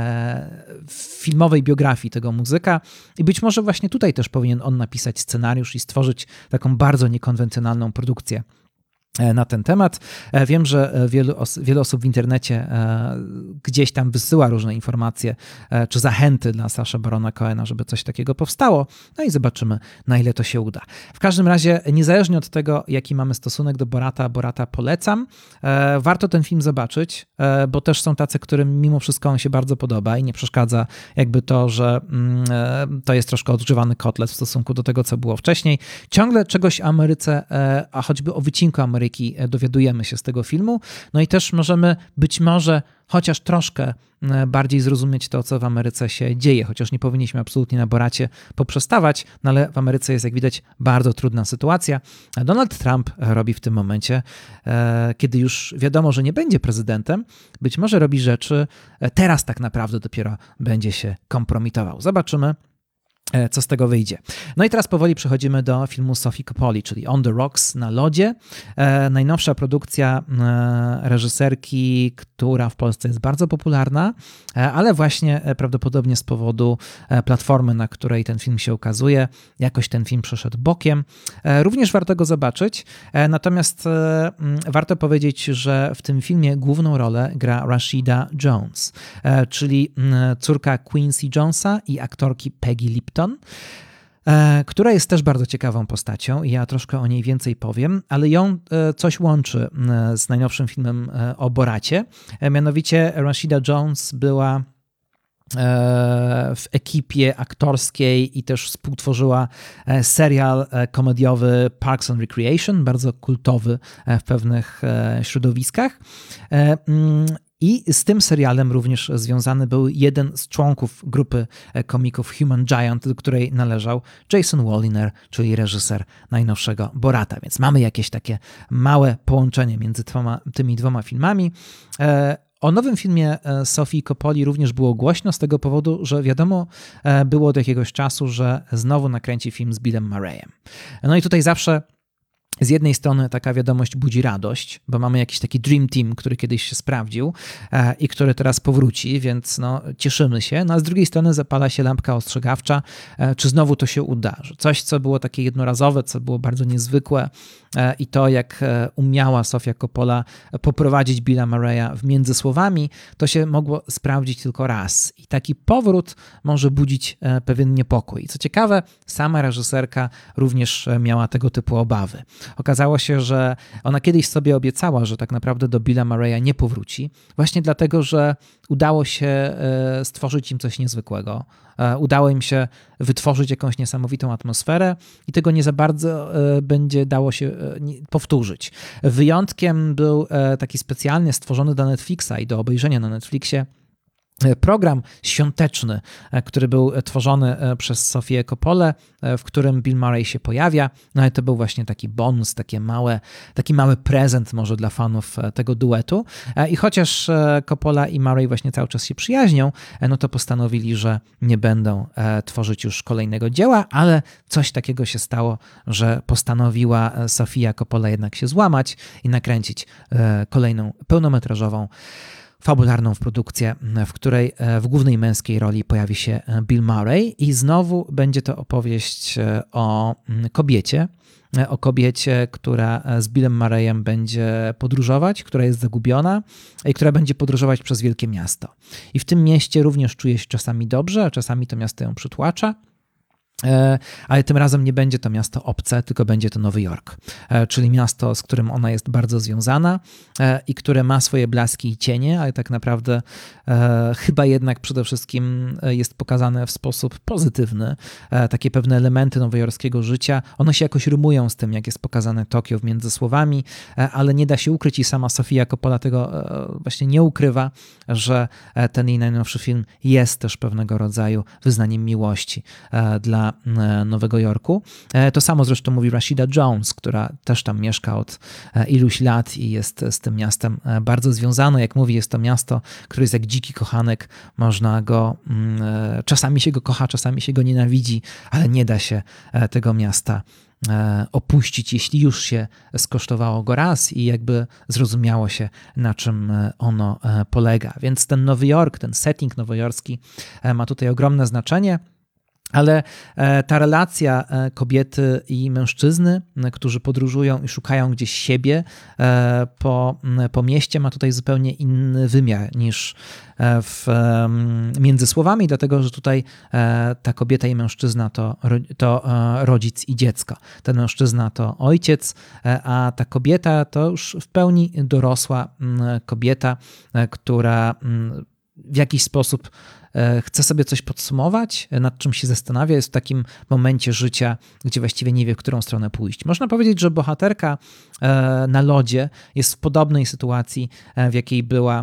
w filmowej biografii tego muzyka i być może właśnie tutaj też powinien on napisać scenariusz i stworzyć taką bardzo niekonwencjonalną produkcję na ten temat. Wiem, że wielu os- wiele osób w internecie gdzieś tam wysyła różne informacje czy zachęty dla Sacha Barona Cohena, żeby coś takiego powstało. No i zobaczymy, na ile to się uda. W każdym razie, niezależnie od tego, jaki mamy stosunek do Borata, Borata polecam. Warto ten film zobaczyć, bo też są tacy, którym mimo wszystko on się bardzo podoba i nie przeszkadza jakby to, że to jest troszkę odgrzewany kotlet w stosunku do tego, co było wcześniej. Ciągle czegoś o Ameryce, a choćby o wycinku Ameryki dowiadujemy się z tego filmu. No i też możemy być może chociaż troszkę bardziej zrozumieć to, co w Ameryce się dzieje, chociaż nie powinniśmy absolutnie na Boracie poprzestawać, no ale w Ameryce jest, jak widać, bardzo trudna sytuacja. Donald Trump robi w tym momencie, kiedy już wiadomo, że nie będzie prezydentem, być może robi rzeczy, teraz tak naprawdę dopiero będzie się kompromitował. Zobaczymy, co z tego wyjdzie. No i teraz powoli przechodzimy do filmu Sofii Coppoli, czyli On the Rocks, na lodzie. E, najnowsza produkcja e, reżyserki, która w Polsce jest bardzo popularna, e, ale właśnie e, prawdopodobnie z powodu e, platformy, na której ten film się ukazuje, jakoś ten film przeszedł bokiem. E, również warto go zobaczyć, e, natomiast e, m, warto powiedzieć, że w tym filmie główną rolę gra Rashida Jones, e, czyli m, córka Quincy Jonesa i aktorki Peggy Lipton, która jest też bardzo ciekawą postacią i ja troszkę o niej więcej powiem, ale ją coś łączy z najnowszym filmem o Boracie. Mianowicie Rashida Jones była w ekipie aktorskiej i też współtworzyła serial komediowy Parks and Recreation, bardzo kultowy w pewnych środowiskach. I z tym serialem również związany był jeden z członków grupy komików Human Giant, do której należał Jason Woliner, czyli reżyser najnowszego Borata. Więc mamy jakieś takie małe połączenie między dwoma, tymi dwoma filmami. O nowym filmie Sofii Coppoli również było głośno z tego powodu, że wiadomo było od jakiegoś czasu, że znowu nakręci film z Billem Murrayem. No i tutaj zawsze z jednej strony taka wiadomość budzi radość, bo mamy jakiś taki dream team, który kiedyś się sprawdził e, i który teraz powróci, więc no, cieszymy się. No a z drugiej strony zapala się lampka ostrzegawcza, e, czy znowu to się uda. Że coś, co było takie jednorazowe, co było bardzo niezwykłe e, i to, jak e, umiała Sofia Coppola poprowadzić Billa Murraya w międzysłowami, to się mogło sprawdzić tylko raz. I taki powrót może budzić e, pewien niepokój. I co ciekawe, sama reżyserka również miała tego typu obawy. Okazało się, że ona kiedyś sobie obiecała, że tak naprawdę do Billa Murraya nie powróci, właśnie dlatego, że udało się stworzyć im coś niezwykłego. Udało im się wytworzyć jakąś niesamowitą atmosferę i tego nie za bardzo będzie dało się powtórzyć. Wyjątkiem był taki specjalnie stworzony do Netflixa i do obejrzenia na Netflixie program świąteczny, który był tworzony przez Sofię Coppolę, w którym Bill Murray się pojawia. No i to był właśnie taki bonus, takie małe, taki mały prezent może dla fanów tego duetu. I chociaż Coppola i Murray właśnie cały czas się przyjaźnią, no to postanowili, że nie będą tworzyć już kolejnego dzieła, ale coś takiego się stało, że postanowiła Sofia Coppola jednak się złamać i nakręcić kolejną pełnometrażową fabularną produkcję, w której w głównej męskiej roli pojawi się Bill Murray i znowu będzie to opowieść o kobiecie, o kobiecie, która z Billem Murrayem będzie podróżować, która jest zagubiona i która będzie podróżować przez wielkie miasto. I w tym mieście również czuje się czasami dobrze, a czasami to miasto ją przytłacza. Ale tym razem nie będzie to miasto obce, tylko będzie to Nowy Jork, czyli miasto, z którym ona jest bardzo związana i które ma swoje blaski i cienie, ale tak naprawdę chyba jednak przede wszystkim jest pokazane w sposób pozytywny. Takie pewne elementy nowojorskiego życia, one się jakoś rymują z tym, jak jest pokazane Tokio w między słowami, ale nie da się ukryć i sama Sofia Coppola tego właśnie nie ukrywa, że ten jej najnowszy film jest też pewnego rodzaju wyznaniem miłości dla Nowego Jorku. To samo zresztą mówi Rashida Jones, która też tam mieszka od iluś lat i jest z tym miastem bardzo związana. Jak mówi, jest to miasto, które jest jak dziki kochanek. Można go, czasami się go kocha, czasami się go nienawidzi, ale nie da się tego miasta opuścić, jeśli już się skosztowało go raz i jakby zrozumiało się, na czym ono polega. Więc ten Nowy Jork, ten setting nowojorski ma tutaj ogromne znaczenie. Ale ta relacja kobiety i mężczyzny, którzy podróżują i szukają gdzieś siebie po, po mieście, ma tutaj zupełnie inny wymiar niż w, między słowami, dlatego że tutaj ta kobieta i mężczyzna to, to rodzic i dziecko. Ten mężczyzna to ojciec, a ta kobieta to już w pełni dorosła kobieta, która w jakiś sposób chce sobie coś podsumować, nad czym się zastanawia, jest w takim momencie życia, gdzie właściwie nie wie, w którą stronę pójść. Można powiedzieć, że bohaterka na lodzie jest w podobnej sytuacji, w jakiej była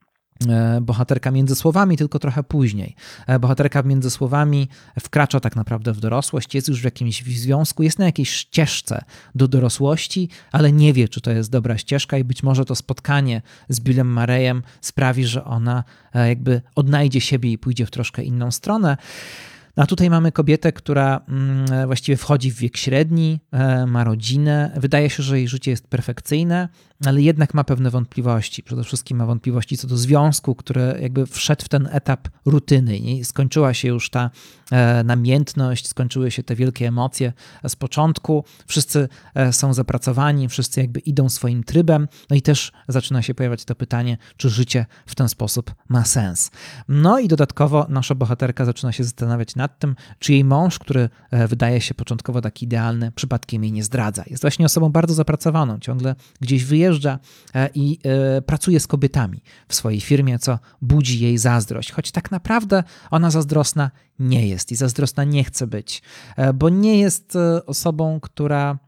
bohaterka między słowami, tylko trochę później. Bohaterka między słowami wkracza tak naprawdę w dorosłość, jest już w jakimś związku, jest na jakiejś ścieżce do dorosłości, ale nie wie, czy to jest dobra ścieżka i być może to spotkanie z Billem Murrayem sprawi, że ona jakby odnajdzie siebie i pójdzie w troszkę inną stronę. A tutaj mamy kobietę, która właściwie wchodzi w wiek średni, ma rodzinę. Wydaje się, że jej życie jest perfekcyjne, ale jednak ma pewne wątpliwości. Przede wszystkim ma wątpliwości co do związku, który jakby wszedł w ten etap rutyny. I skończyła się już ta namiętność, skończyły się te wielkie emocje z początku. Wszyscy są zapracowani, wszyscy jakby idą swoim trybem. No i też zaczyna się pojawiać to pytanie, czy życie w ten sposób ma sens. No i dodatkowo nasza bohaterka zaczyna się zastanawiać nad tym, czy jej mąż, który wydaje się początkowo taki idealny, przypadkiem jej nie zdradza. Jest właśnie osobą bardzo zapracowaną, ciągle gdzieś wyjeżdża i pracuje z kobietami w swojej firmie, co budzi jej zazdrość. Choć tak naprawdę ona zazdrosna nie jest i zazdrosna nie chce być, bo nie jest osobą, która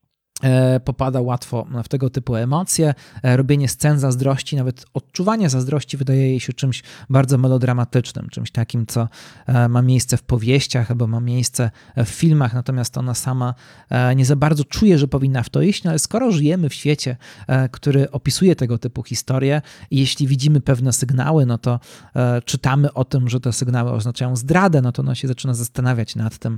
popada łatwo w tego typu emocje. Robienie scen zazdrości, nawet odczuwanie zazdrości wydaje jej się czymś bardzo melodramatycznym, czymś takim, co ma miejsce w powieściach albo ma miejsce w filmach, natomiast ona sama nie za bardzo czuje, że powinna w to iść, no ale skoro żyjemy w świecie, który opisuje tego typu historie i jeśli widzimy pewne sygnały, no to czytamy o tym, że te sygnały oznaczają zdradę, no to ona się zaczyna zastanawiać nad tym,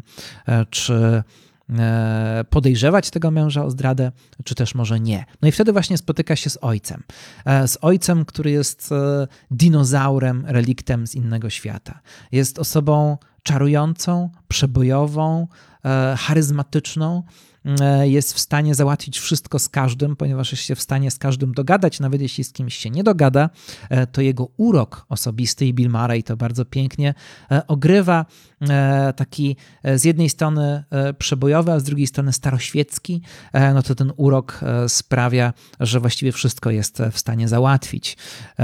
czy podejrzewać tego męża o zdradę, czy też może nie. No i wtedy właśnie spotyka się z ojcem. Z ojcem, który jest dinozaurem, reliktem z innego świata. Jest osobą czarującą, przebojową, charyzmatyczną, jest w stanie załatwić wszystko z każdym, ponieważ jest się w stanie z każdym dogadać, nawet jeśli z kimś się nie dogada, to jego urok osobisty i Bill Murray to bardzo pięknie ogrywa, taki z jednej strony przebojowy, a z drugiej strony staroświecki, no to ten urok sprawia, że właściwie wszystko jest w stanie załatwić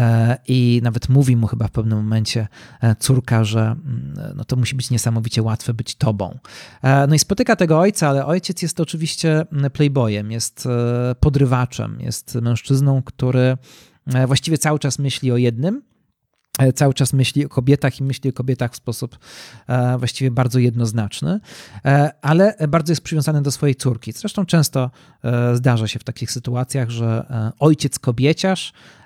i nawet mówi mu chyba w pewnym momencie córka, że no to musi być niesamowicie łatwe być tobą. No i spotyka tego ojca, ale ojciec jest oczywiście playboyem, jest podrywaczem, jest mężczyzną, który właściwie cały czas myśli o jednym, cały czas myśli o kobietach i myśli o kobietach w sposób właściwie bardzo jednoznaczny, ale bardzo jest przywiązany do swojej córki. Zresztą często zdarza się w takich sytuacjach, że ojciec kobieciarz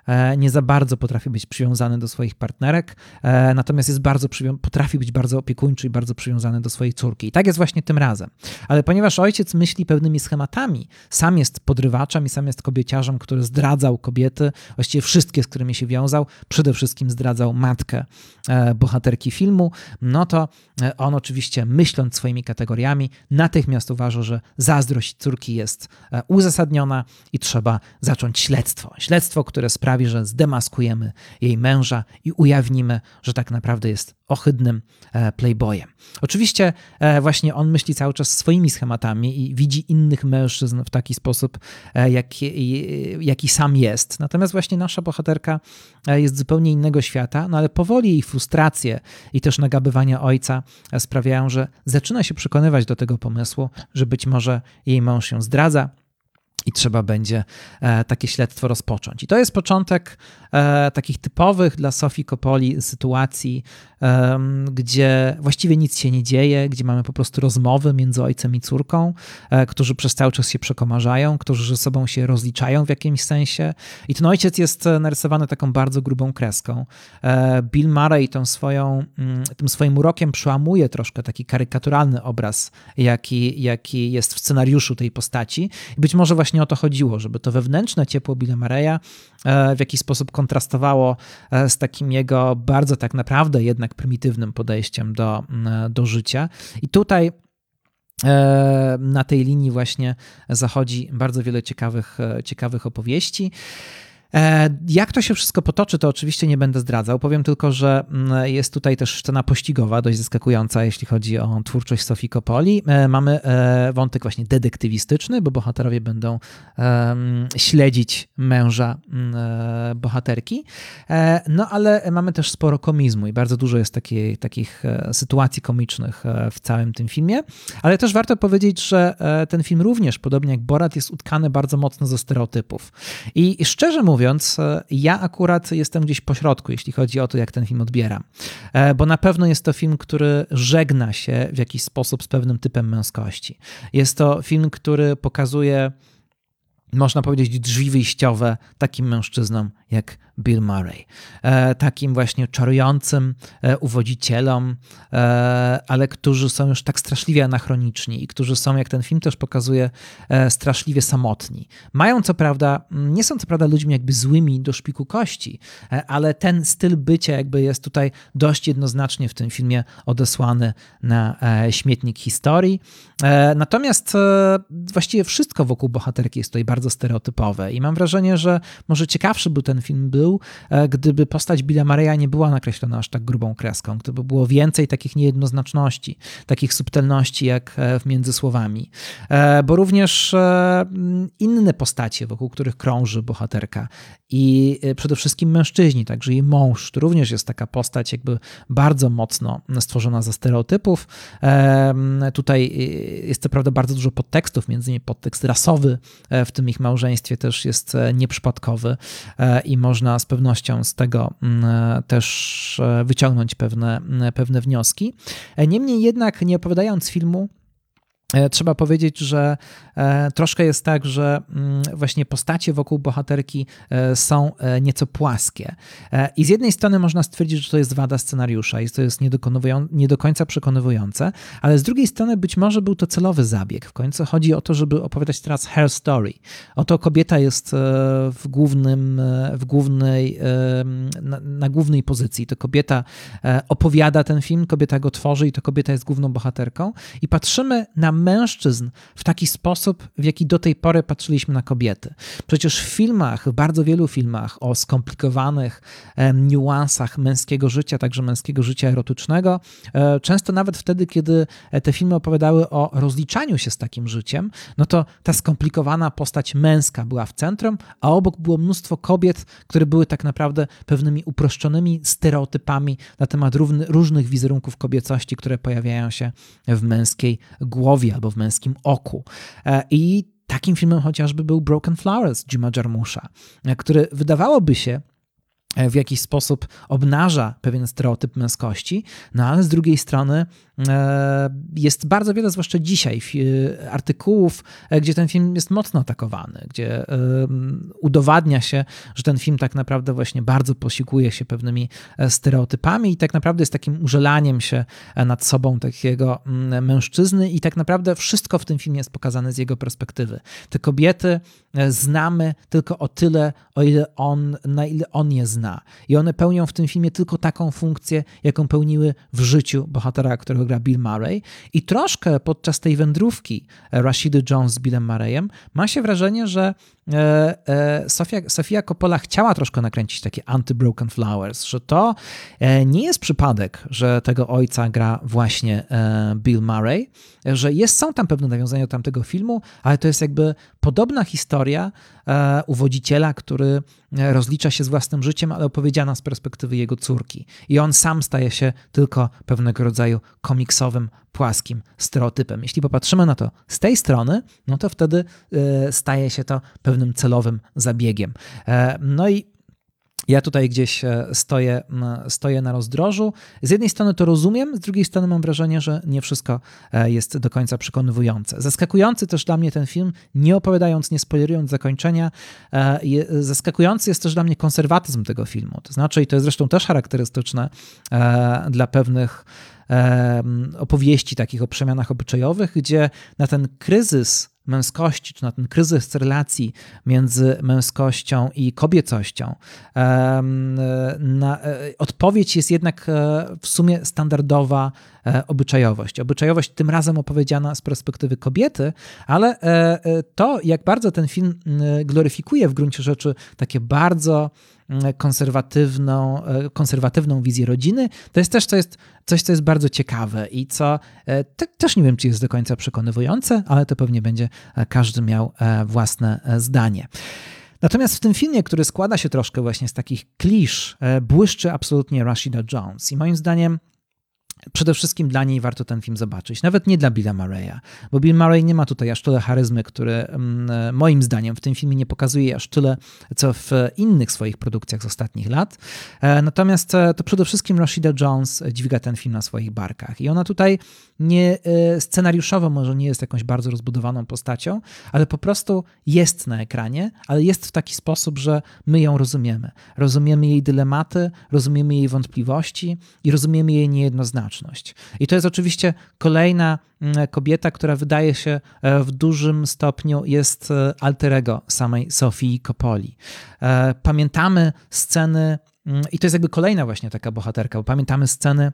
nie za bardzo potrafi być przywiązany do swoich partnerek, natomiast jest bardzo przywią- potrafi być bardzo opiekuńczy i bardzo przywiązany do swojej córki. I tak jest właśnie tym razem. Ale ponieważ ojciec myśli pewnymi schematami, sam jest podrywaczem i sam jest kobieciarzem, który zdradzał kobiety, właściwie wszystkie, z którymi się wiązał, przede wszystkim zdradzał matkę bohaterki filmu, no to on oczywiście, myśląc swoimi kategoriami, natychmiast uważa, że zazdrość córki jest uzasadniona i trzeba zacząć śledztwo. Śledztwo, które sprawi, że zdemaskujemy jej męża i ujawnimy, że tak naprawdę jest ohydnym playboyem. Oczywiście właśnie on myśli cały czas swoimi schematami i widzi innych mężczyzn w taki sposób, jaki, jaki sam jest. Natomiast właśnie nasza bohaterka jest zupełnie innego świata, no ale powoli jej frustracje i też nagabywania ojca sprawiają, że zaczyna się przekonywać do tego pomysłu, że być może jej mąż się zdradza i trzeba będzie e, takie śledztwo rozpocząć. I to jest początek e, takich typowych dla Sofii Coppoli sytuacji, e, gdzie właściwie nic się nie dzieje, gdzie mamy po prostu rozmowy między ojcem i córką, e, którzy przez cały czas się przekomarzają, którzy ze sobą się rozliczają w jakimś sensie. I ten ojciec jest narysowany taką bardzo grubą kreską. E, Bill Murray tą swoją, tym swoim urokiem przełamuje troszkę taki karykaturalny obraz, jaki, jaki jest w scenariuszu tej postaci. I być może właśnie o to chodziło, żeby to wewnętrzne ciepło Billa Murraya w jakiś sposób kontrastowało z takim jego bardzo tak naprawdę jednak prymitywnym podejściem do, do życia. I tutaj na tej linii właśnie zachodzi bardzo wiele ciekawych, ciekawych opowieści. Jak to się wszystko potoczy, to oczywiście nie będę zdradzał. Powiem tylko, że jest tutaj też scena pościgowa, dość zaskakująca, jeśli chodzi o twórczość Sofii Coppoli. Mamy wątek właśnie detektywistyczny, bo bohaterowie będą śledzić męża bohaterki. No ale mamy też sporo komizmu i bardzo dużo jest takiej, takich sytuacji komicznych w całym tym filmie. Ale też warto powiedzieć, że ten film również, podobnie jak Borat, jest utkany bardzo mocno ze stereotypów. I szczerze mówiąc, Mówiąc, ja akurat jestem gdzieś po środku, jeśli chodzi o to, jak ten film odbieram. Bo na pewno jest to film, który żegna się w jakiś sposób z pewnym typem męskości. Jest to film, który pokazuje, można powiedzieć, drzwi wyjściowe takim mężczyznom jak Bill Murray. E, takim właśnie czarującym e, uwodzicielom, e, ale którzy są już tak straszliwie anachroniczni i którzy są, jak ten film też pokazuje, e, straszliwie samotni. Mają co prawda, nie są co prawda ludźmi jakby złymi do szpiku kości, e, ale ten styl bycia jakby jest tutaj dość jednoznacznie w tym filmie odesłany na e, śmietnik historii. E, natomiast e, właściwie wszystko wokół bohaterki jest tutaj bardzo stereotypowe i mam wrażenie, że może ciekawszy był ten film był, gdyby postać Billa Murraya nie była nakreślona aż tak grubą kreską, gdyby było więcej takich niejednoznaczności, takich subtelności jak w między słowami. Bo również inne postacie, wokół których krąży bohaterka i przede wszystkim mężczyźni, także jej mąż, to również jest taka postać jakby bardzo mocno stworzona ze stereotypów. Tutaj jest co prawda bardzo dużo podtekstów, między innymi podtekst rasowy w tym ich małżeństwie też jest nieprzypadkowy i można z pewnością z tego też wyciągnąć pewne, pewne wnioski. Niemniej jednak, nie opowiadając filmu, trzeba powiedzieć, że troszkę jest tak, że właśnie postacie wokół bohaterki są nieco płaskie. I z jednej strony można stwierdzić, że to jest wada scenariusza i to jest nie do końca przekonywujące, ale z drugiej strony być może był to celowy zabieg. W końcu chodzi o to, żeby opowiadać teraz her story. Oto kobieta jest w głównym, w głównej, na, na głównej pozycji. To kobieta opowiada ten film, kobieta go tworzy i to kobieta jest główną bohaterką i patrzymy na mężczyzn w taki sposób, w jaki do tej pory patrzyliśmy na kobiety. Przecież w filmach, w bardzo wielu filmach o skomplikowanych e, niuansach męskiego życia, także męskiego życia erotycznego, e, często nawet wtedy, kiedy te filmy opowiadały o rozliczaniu się z takim życiem, no to ta skomplikowana postać męska była w centrum, a obok było mnóstwo kobiet, które były tak naprawdę pewnymi uproszczonymi stereotypami na temat równy, różnych wizerunków kobiecości, które pojawiają się w męskiej głowie albo w męskim oku. I takim filmem chociażby był Broken Flowers Jima Jarmusza, który wydawałoby się, w jakiś sposób obnaża pewien stereotyp męskości, no ale z drugiej strony jest bardzo wiele, zwłaszcza dzisiaj, artykułów, gdzie ten film jest mocno atakowany, gdzie udowadnia się, że ten film tak naprawdę właśnie bardzo posiłkuje się pewnymi stereotypami i tak naprawdę jest takim użalaniem się nad sobą takiego mężczyzny i tak naprawdę wszystko w tym filmie jest pokazane z jego perspektywy. Te kobiety znamy tylko o tyle, o ile on, na ile on je zna. I one pełnią w tym filmie tylko taką funkcję, jaką pełniły w życiu bohatera, którego gra Bill Murray. I troszkę podczas tej wędrówki Rashidy Jones z Billem Murrayem ma się wrażenie, że e, e, Sofia, Sofia Coppola chciała troszkę nakręcić takie anti-Broken Flowers, że to e, nie jest przypadek, że tego ojca gra właśnie e, Bill Murray, że jest, są tam pewne nawiązania do tamtego filmu, ale to jest jakby podobna historia e, uwodziciela, który rozlicza się z własnym życiem, ale opowiedziana z perspektywy jego córki. I on sam staje się tylko pewnego rodzaju komiksowym, płaskim stereotypem. Jeśli popatrzymy na to z tej strony, no to wtedy e, staje się to pewnym celowym zabiegiem. E, no i ja tutaj gdzieś stoję, stoję na rozdrożu. Z jednej strony to rozumiem, z drugiej strony mam wrażenie, że nie wszystko jest do końca przekonywujące. Zaskakujący też dla mnie ten film, nie opowiadając, nie spoilerując zakończenia, zaskakujący jest też dla mnie konserwatyzm tego filmu. To znaczy, i to jest zresztą też charakterystyczne dla pewnych opowieści takich o przemianach obyczajowych, gdzie na ten kryzys męskości, czy na ten kryzys relacji między męskością i kobiecością, na, odpowiedź jest jednak w sumie standardowa obyczajowość. Obyczajowość tym razem opowiedziana z perspektywy kobiety, ale to, jak bardzo ten film gloryfikuje w gruncie rzeczy takie bardzo konserwatywną, konserwatywną wizję rodziny, to jest też to jest coś, co jest bardzo ciekawe i co te, też nie wiem, czy jest do końca przekonywujące, ale to pewnie będzie każdy miał własne zdanie. Natomiast w tym filmie, który składa się troszkę właśnie z takich klisz, błyszczy absolutnie Rashida Jones i moim zdaniem przede wszystkim dla niej warto ten film zobaczyć. Nawet nie dla Billa Murraya, bo Bill Murray nie ma tutaj aż tyle charyzmy, który moim zdaniem w tym filmie nie pokazuje aż tyle, co w innych swoich produkcjach z ostatnich lat. Natomiast to przede wszystkim Rashida Jones dźwiga ten film na swoich barkach. I ona tutaj nie scenariuszowo może nie jest jakąś bardzo rozbudowaną postacią, ale po prostu jest na ekranie, ale jest w taki sposób, że my ją rozumiemy. Rozumiemy jej dylematy, rozumiemy jej wątpliwości i rozumiemy jej niejednoznaczność. I to jest oczywiście kolejna kobieta, która wydaje się w dużym stopniu jest alter ego samej Sofii Coppoli. Pamiętamy sceny, i to jest jakby kolejna właśnie taka bohaterka, bo pamiętamy sceny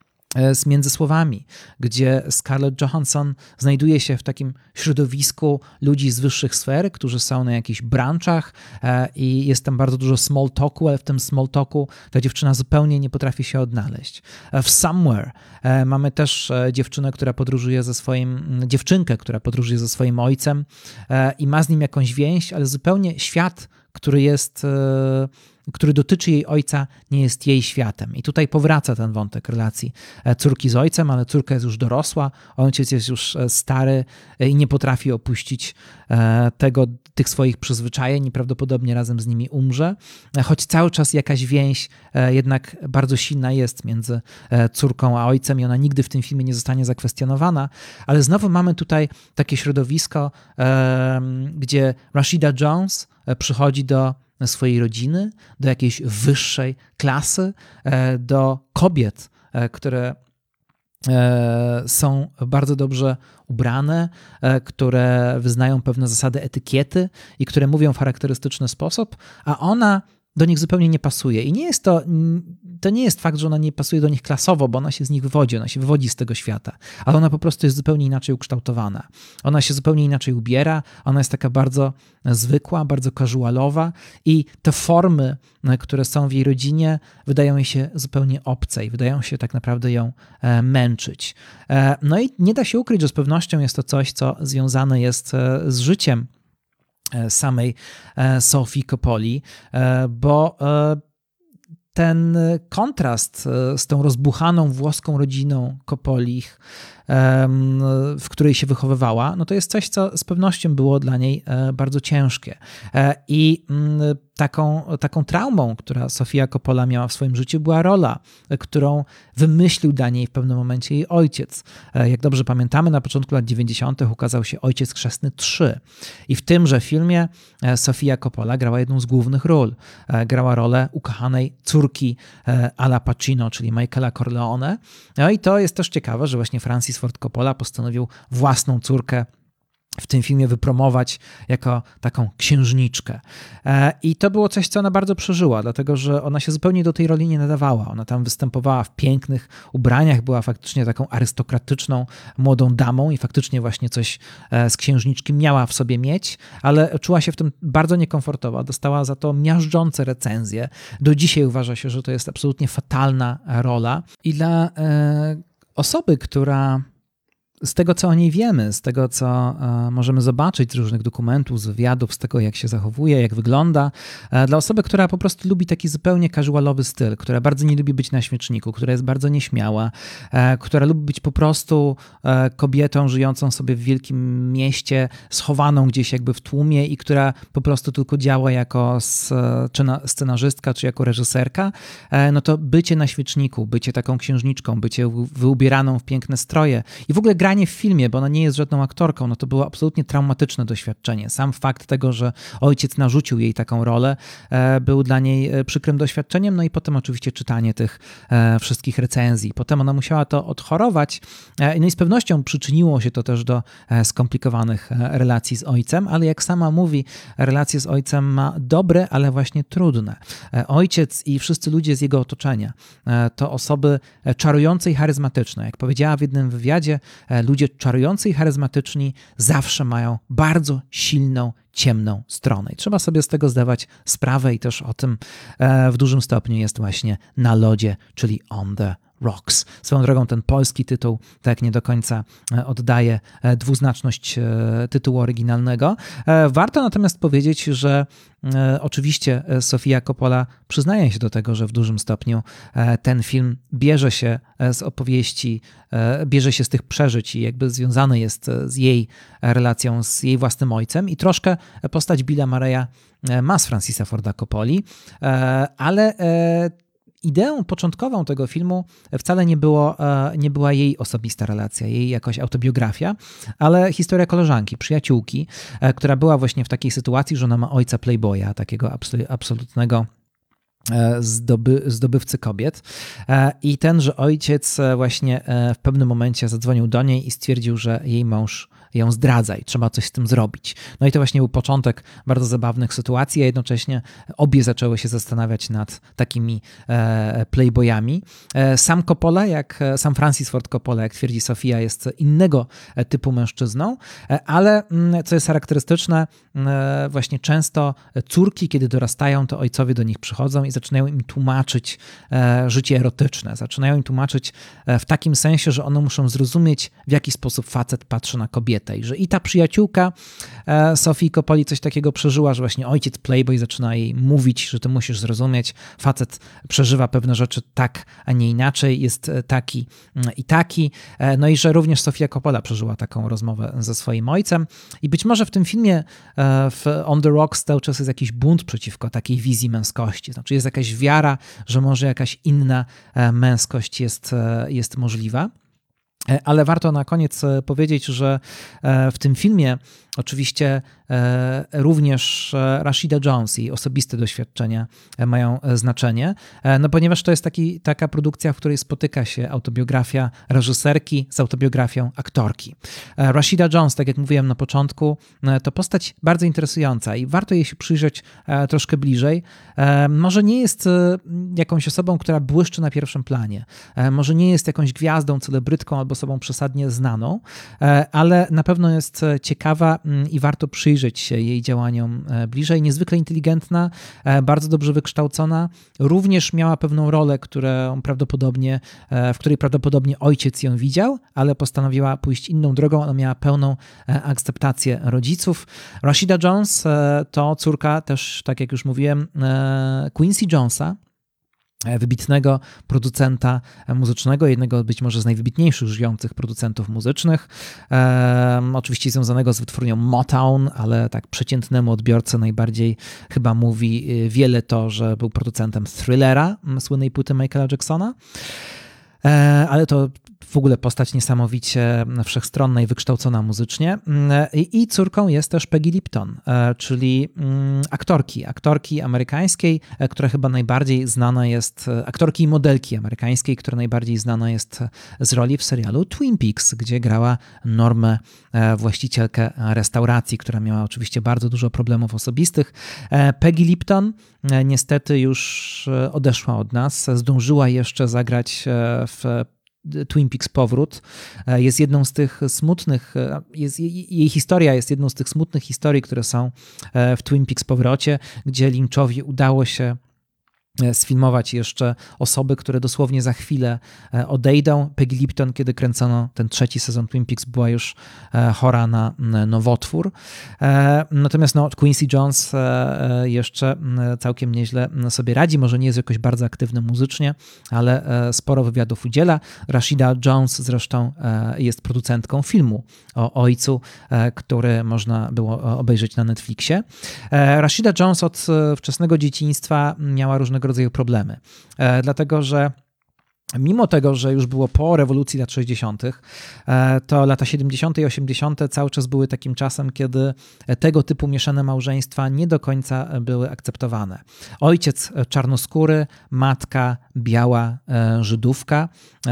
z Między Słowami, gdzie Scarlett Johansson znajduje się w takim środowisku ludzi z wyższych sfer, którzy są na jakichś branczach i jest tam bardzo dużo small talku, ale w tym small talku ta dziewczyna zupełnie nie potrafi się odnaleźć. W Somewhere mamy też dziewczynę, która podróżuje ze swoim, dziewczynkę, która podróżuje ze swoim ojcem i ma z nim jakąś więź, ale zupełnie świat, który jest który dotyczy jej ojca, nie jest jej światem. I tutaj powraca ten wątek relacji córki z ojcem, ale córka jest już dorosła, ojciec jest już stary i nie potrafi opuścić tego, tych swoich przyzwyczajeń i prawdopodobnie razem z nimi umrze, choć cały czas jakaś więź jednak bardzo silna jest między córką a ojcem i ona nigdy w tym filmie nie zostanie zakwestionowana, ale znowu mamy tutaj takie środowisko, gdzie Rashida Jones przychodzi do swojej rodziny, do jakiejś wyższej klasy, do kobiet, które są bardzo dobrze ubrane, które wyznają pewne zasady etykiety i które mówią w charakterystyczny sposób, a ona do nich zupełnie nie pasuje. I nie jest to, to nie jest fakt, że ona nie pasuje do nich klasowo, bo ona się z nich wywodzi, ona się wywodzi z tego świata, ale ona po prostu jest zupełnie inaczej ukształtowana. Ona się zupełnie inaczej ubiera, ona jest taka bardzo zwykła, bardzo casualowa i te formy, które są w jej rodzinie, wydają jej się zupełnie obce i wydają się tak naprawdę ją męczyć. No i nie da się ukryć, że z pewnością jest to coś, co związane jest z życiem samej Sofii Coppoli, bo ten kontrast z tą rozbuchaną włoską rodziną Coppolich w której się wychowywała, no to jest coś, co z pewnością było dla niej bardzo ciężkie. I taką, taką traumą, która Sofia Coppola miała w swoim życiu, była rola, którą wymyślił dla niej w pewnym momencie jej ojciec. Jak dobrze pamiętamy, na początku lat dziewięćdziesiątych ukazał się Ojciec Chrzestny trzy. I w tymże filmie Sofia Coppola grała jedną z głównych ról. Grała rolę ukochanej córki Ala Pacino, czyli Michaela Corleone. No i to jest też ciekawe, że właśnie Francis Ford Coppola postanowił własną córkę w tym filmie wypromować jako taką księżniczkę. I to było coś, co ona bardzo przeżyła, dlatego że ona się zupełnie do tej roli nie nadawała. Ona tam występowała w pięknych ubraniach, była faktycznie taką arystokratyczną młodą damą i faktycznie właśnie coś z księżniczki miała w sobie mieć, ale czuła się w tym bardzo niekomfortowo. Dostała za to miażdżące recenzje. Do dzisiaj uważa się, że to jest absolutnie fatalna rola. I dla e, osoby, która z tego, co o niej wiemy, z tego, co możemy zobaczyć z różnych dokumentów, z wywiadów, z tego, jak się zachowuje, jak wygląda, dla osoby, która po prostu lubi taki zupełnie casualowy styl, która bardzo nie lubi być na świeczniku, która jest bardzo nieśmiała, która lubi być po prostu kobietą żyjącą sobie w wielkim mieście, schowaną gdzieś jakby w tłumie i która po prostu tylko działa jako scenarzystka czy jako reżyserka, no to bycie na świeczniku, bycie taką księżniczką, bycie wyubieraną w piękne stroje i w ogóle gra granie w filmie, bo ona nie jest żadną aktorką, no to było absolutnie traumatyczne doświadczenie. Sam fakt tego, że ojciec narzucił jej taką rolę, był dla niej przykrym doświadczeniem, no i potem oczywiście czytanie tych wszystkich recenzji. Potem ona musiała to odchorować, no i z pewnością przyczyniło się to też do skomplikowanych relacji z ojcem, ale jak sama mówi, relacje z ojcem ma dobre, ale właśnie trudne. Ojciec i wszyscy ludzie z jego otoczenia to osoby czarujące i charyzmatyczne. Jak powiedziała w jednym wywiadzie, ludzie czarujący i charyzmatyczni zawsze mają bardzo silną, ciemną stronę. I trzeba sobie z tego zdawać sprawę i też o tym w dużym stopniu jest właśnie Na lodzie, czyli On the Rocks. Swoją drogą ten polski tytuł tak nie do końca oddaje dwuznaczność tytułu oryginalnego. Warto natomiast powiedzieć, że oczywiście Sofia Coppola przyznaje się do tego, że w dużym stopniu ten film bierze się z opowieści, bierze się z tych przeżyć i jakby związany jest z jej relacją z jej własnym ojcem i troszkę postać Billa Murraya ma z Francisa Forda Coppoli, ale ideą początkową tego filmu wcale nie, było, nie była jej osobista relacja, jej jakaś autobiografia, ale historia koleżanki, przyjaciółki, która była właśnie w takiej sytuacji, że ona ma ojca playboya, takiego absolutnego Zdoby, zdobywcy kobiet. I tenże ojciec właśnie w pewnym momencie zadzwonił do niej i stwierdził, że jej mąż ją zdradza i trzeba coś z tym zrobić. No i to właśnie był początek bardzo zabawnych sytuacji, a jednocześnie obie zaczęły się zastanawiać nad takimi e, playboyami. E, sam Coppola, jak sam Francis Ford Coppola, jak twierdzi Sofia, jest innego typu mężczyzną, e, ale co jest charakterystyczne, e, właśnie często córki, kiedy dorastają, to ojcowie do nich przychodzą i zaczynają im tłumaczyć e, życie erotyczne. Zaczynają im tłumaczyć e, w takim sensie, że one muszą zrozumieć, w jaki sposób facet patrzy na kobietę. I że i ta przyjaciółka e, Sofii Coppoli coś takiego przeżyła, że właśnie ojciec playboy zaczyna jej mówić, że ty musisz zrozumieć, facet przeżywa pewne rzeczy tak, a nie inaczej, jest taki i taki. E, no i że również Sofia Coppola przeżyła taką rozmowę ze swoim ojcem. I być może w tym filmie e, w On the Rocks cały czas jest jakiś bunt przeciwko takiej wizji męskości. Znaczy jest jakaś wiara, że może jakaś inna e, męskość jest, e, jest możliwa. Ale warto na koniec powiedzieć, że w tym filmie oczywiście również Rashida Jones i osobiste doświadczenia mają znaczenie, no ponieważ to jest taki, taka produkcja, w której spotyka się autobiografia reżyserki z autobiografią aktorki. Rashida Jones, tak jak mówiłem na początku, to postać bardzo interesująca i warto jej się przyjrzeć troszkę bliżej. Może nie jest jakąś osobą, która błyszczy na pierwszym planie, może nie jest jakąś gwiazdą, celebrytką albo osobą przesadnie znaną, ale na pewno jest ciekawa i warto przyjrzeć się jej działaniom bliżej. Niezwykle inteligentna, bardzo dobrze wykształcona, również miała pewną rolę, którą prawdopodobnie, w której prawdopodobnie ojciec ją widział, ale postanowiła pójść inną drogą. Ona miała pełną akceptację rodziców. Rashida Jones to córka też, tak jak już mówiłem, Quincy Jonesa, wybitnego producenta muzycznego, jednego być może z najwybitniejszych żyjących producentów muzycznych, um, oczywiście związanego z wytwórnią Motown, ale tak przeciętnemu odbiorcy najbardziej chyba mówi wiele to, że był producentem Thrillera, słynnej płyty Michaela Jacksona, e, ale to w ogóle postać niesamowicie wszechstronna i wykształcona muzycznie. I, i córką jest też Peggy Lipton, czyli aktorki, aktorki amerykańskiej, która chyba najbardziej znana jest, aktorki i modelki amerykańskiej, która najbardziej znana jest z roli w serialu Twin Peaks, gdzie grała Normę, właścicielkę restauracji, która miała oczywiście bardzo dużo problemów osobistych. Peggy Lipton niestety już odeszła od nas, zdążyła jeszcze zagrać w Twin Peaks Powrót. Jest jedną z tych smutnych, jest, jej historia jest jedną z tych smutnych historii, które są w Twin Peaks Powrocie, gdzie Lynchowi udało się sfilmować jeszcze osoby, które dosłownie za chwilę odejdą. Peggy Lipton, kiedy kręcono ten trzeci sezon Twin Peaks, była już chora na nowotwór. Natomiast no, Quincy Jones jeszcze całkiem nieźle sobie radzi. Może nie jest jakoś bardzo aktywny muzycznie, ale sporo wywiadów udziela. Rashida Jones zresztą jest producentką filmu o ojcu, który można było obejrzeć na Netflixie. Rashida Jones od wczesnego dzieciństwa miała różnego rodzaju problemy, dlatego że mimo tego, że już było po rewolucji lat sześćdziesiątych, to lata siedemdziesiąte i osiemdziesiąte cały czas były takim czasem, kiedy tego typu mieszane małżeństwa nie do końca były akceptowane. Ojciec czarnoskóry, matka biała Żydówka,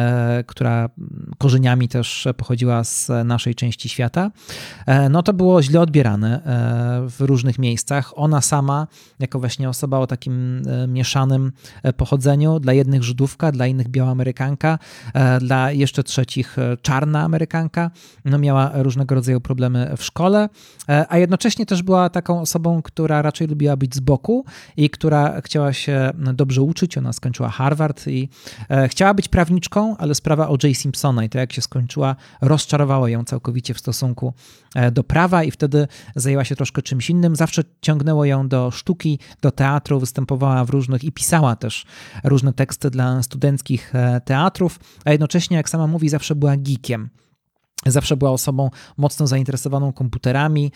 która korzeniami też pochodziła z naszej części świata, no to było źle odbierane w różnych miejscach. Ona sama, jako właśnie osoba o takim mieszanym pochodzeniu, dla jednych Żydówka, dla innych biała Amerykanka, dla jeszcze trzecich czarna Amerykanka, no miała różnego rodzaju problemy w szkole, a jednocześnie też była taką osobą, która raczej lubiła być z boku i która chciała się dobrze uczyć. Ona skończyła Harvard i chciała być prawniczką, ale sprawa O J Simpsona i to, jak się skończyła, rozczarowała ją całkowicie w stosunku do prawa i wtedy zajęła się troszkę czymś innym. Zawsze ciągnęło ją do sztuki, do teatru, występowała w różnych i pisała też różne teksty dla studenckich teatrów, a jednocześnie, jak sama mówi, zawsze była geekiem. Zawsze była osobą mocno zainteresowaną komputerami,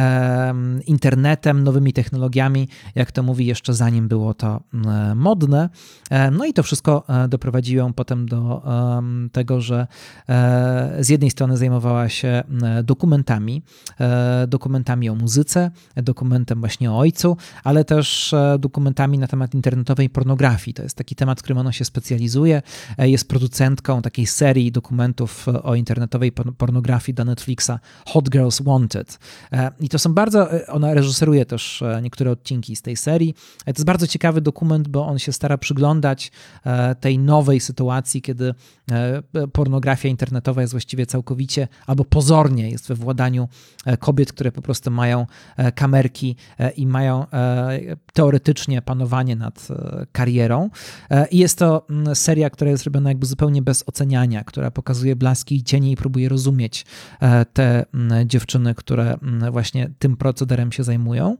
e, internetem, nowymi technologiami, jak to mówi, jeszcze zanim było to e, modne. E, no i to wszystko e, doprowadziło ją potem do e, tego, że e, z jednej strony zajmowała się dokumentami, e, dokumentami o muzyce, dokumentem właśnie o ojcu, ale też e, dokumentami na temat internetowej pornografii. To jest taki temat, w którym ona się specjalizuje. E, jest producentką takiej serii dokumentów o internetowej pornografii, pornografii dla Netflixa, Hot Girls Wanted. I to są bardzo, ona reżyseruje też niektóre odcinki z tej serii. To jest bardzo ciekawy dokument, bo on się stara przyglądać tej nowej sytuacji, kiedy pornografia internetowa jest właściwie całkowicie, albo pozornie jest we władaniu kobiet, które po prostu mają kamerki i mają teoretycznie panowanie nad karierą. I jest to seria, która jest robiona jakby zupełnie bez oceniania, która pokazuje blaski i cienie i próbuje rozumieć te dziewczyny, które właśnie tym procederem się zajmują.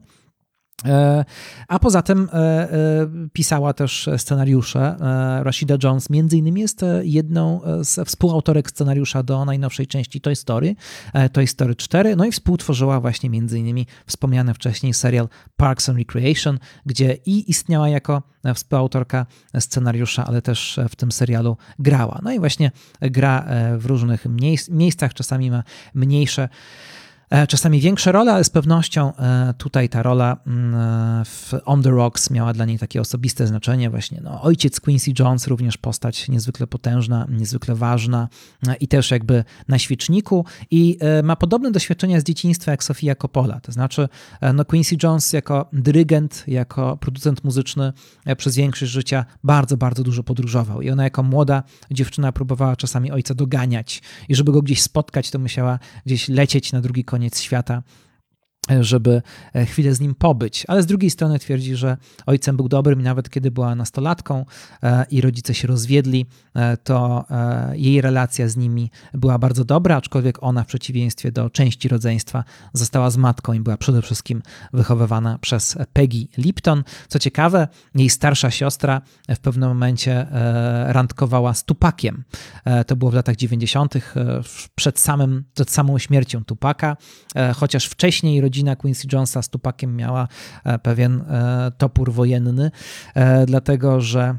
A poza tym pisała też scenariusze. Rashida Jones między innymi jest jedną z współautorek scenariusza do najnowszej części Toy Story, Toy Story cztery, no i współtworzyła właśnie między innymi wspomniany wcześniej serial Parks and Recreation, gdzie i istniała jako współautorka scenariusza, ale też w tym serialu grała. No i właśnie gra w różnych miejscach, czasami ma mniejsze, czasami większe role, ale z pewnością tutaj ta rola w On the Rocks miała dla niej takie osobiste znaczenie. Właśnie no, ojciec Quincy Jones, również postać niezwykle potężna, niezwykle ważna i też jakby na świeczniku i ma podobne doświadczenia z dzieciństwa jak Sofia Coppola. To znaczy no, Quincy Jones jako dyrygent, jako producent muzyczny przez większość życia bardzo, bardzo dużo podróżował i ona jako młoda dziewczyna próbowała czasami ojca doganiać i żeby go gdzieś spotkać, to musiała gdzieś lecieć na drugi koniec świata. żeby chwilę z nim pobyć, ale z drugiej strony twierdzi, że ojcem był dobrym i nawet kiedy była nastolatką i rodzice się rozwiedli, to jej relacja z nimi była bardzo dobra, aczkolwiek ona w przeciwieństwie do części rodzeństwa została z matką i była przede wszystkim wychowywana przez Peggy Lipton. Co ciekawe, jej starsza siostra w pewnym momencie randkowała z Tupaciem. To było w latach dziewięćdziesiątych, przed, samym, przed samą śmiercią Tupaca, chociaż wcześniej rodzina Quincy Jonesa z Tupaciem miała pewien topór wojenny, dlatego że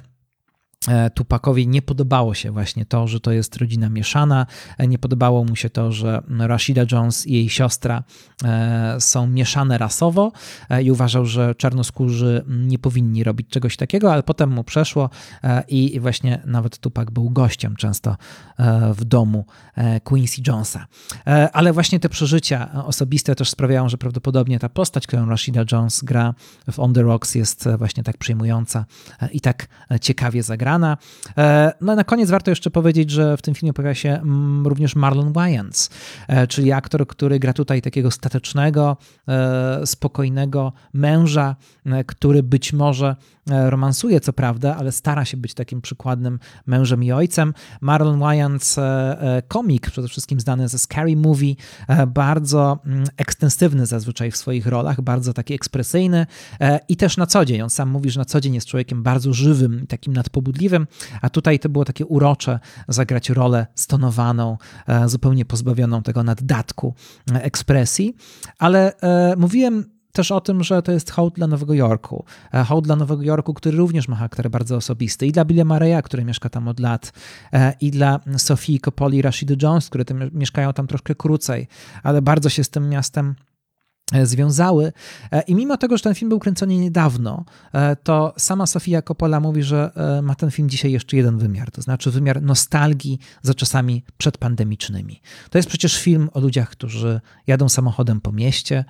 Tupacowi nie podobało się właśnie to, że to jest rodzina mieszana, nie podobało mu się to, że Rashida Jones i jej siostra są mieszane rasowo i uważał, że czarnoskórzy nie powinni robić czegoś takiego, ale potem mu przeszło i właśnie nawet Tupac był gościem często w domu Quincy Jonesa. Ale właśnie te przeżycia osobiste też sprawiają, że prawdopodobnie ta postać, którą Rashida Jones gra w On the Rocks, jest właśnie tak przejmująca i tak ciekawie zagrana. No i na koniec warto jeszcze powiedzieć, że w tym filmie pojawia się również Marlon Wayans, czyli aktor, który gra tutaj takiego statecznego, spokojnego męża, który być może romansuje, co prawda, ale stara się być takim przykładnym mężem i ojcem. Marlon Wayans, komik, przede wszystkim znany ze Scary Movie, bardzo ekstensywny zazwyczaj w swoich rolach, bardzo taki ekspresyjny i też na co dzień. On sam mówi, że na co dzień jest człowiekiem bardzo żywym i takim nadpobudliwym, a tutaj to było takie urocze zagrać rolę stonowaną, zupełnie pozbawioną tego naddatku ekspresji, ale mówiłem też o tym, że to jest hołd dla Nowego Jorku. Hołd dla Nowego Jorku, który również ma charakter bardzo osobisty. I dla Billa Murraya, który mieszka tam od lat, i dla Sofii Coppoli i Rashidy Jones, które tam mieszkają tam troszkę krócej, ale bardzo się z tym miastem związały. I mimo tego, że ten film był kręcony niedawno, to sama Sofia Coppola mówi, że ma ten film dzisiaj jeszcze jeden wymiar, to znaczy wymiar nostalgii za czasami przedpandemicznymi. To jest przecież film o ludziach, którzy jadą samochodem po mieście,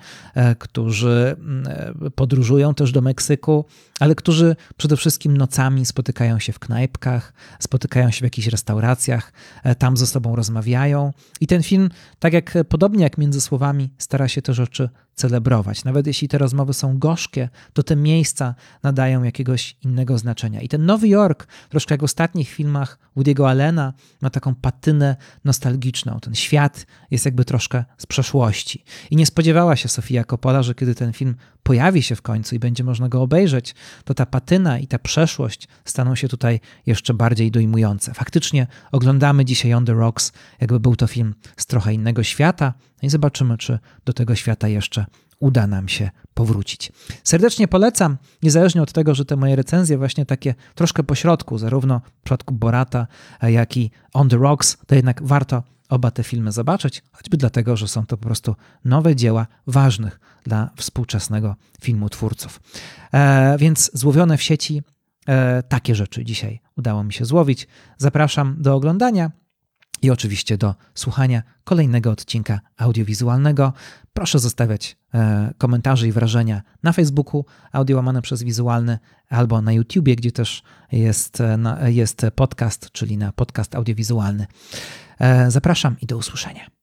którzy podróżują też do Meksyku, ale którzy przede wszystkim nocami spotykają się w knajpkach, spotykają się w jakichś restauracjach, tam ze sobą rozmawiają. I ten film, tak jak podobnie jak Między Słowami, stara się te rzeczy celebrować. Nawet jeśli te rozmowy są gorzkie, to te miejsca nadają jakiegoś innego znaczenia. I ten Nowy Jork, troszkę jak w ostatnich filmach Woody'ego Allena, ma taką patynę nostalgiczną. Ten świat jest jakby troszkę z przeszłości. I nie spodziewała się Sofia Coppola, że kiedy ten film pojawi się w końcu i będzie można go obejrzeć, to ta patyna i ta przeszłość staną się tutaj jeszcze bardziej dojmujące. Faktycznie oglądamy dzisiaj On the Rocks, jakby był to film z trochę innego świata, i zobaczymy, czy do tego świata jeszcze uda nam się powrócić. Serdecznie polecam, niezależnie od tego, że te moje recenzje właśnie takie troszkę pośrodku, zarówno w przypadku Borata, jak i On the Rocks, to jednak warto oba te filmy zobaczyć, choćby dlatego, że są to po prostu nowe dzieła ważnych dla współczesnego filmu twórców. E, więc złowione w sieci, e, takie rzeczy dzisiaj udało mi się złowić. Zapraszam do oglądania i oczywiście do słuchania kolejnego odcinka audiowizualnego. Proszę zostawiać e, komentarze i wrażenia na Facebooku Audio łamane przez Wizualny albo na YouTubie, gdzie też jest, na, jest podcast, czyli na podcast audiowizualny. E, zapraszam i do usłyszenia.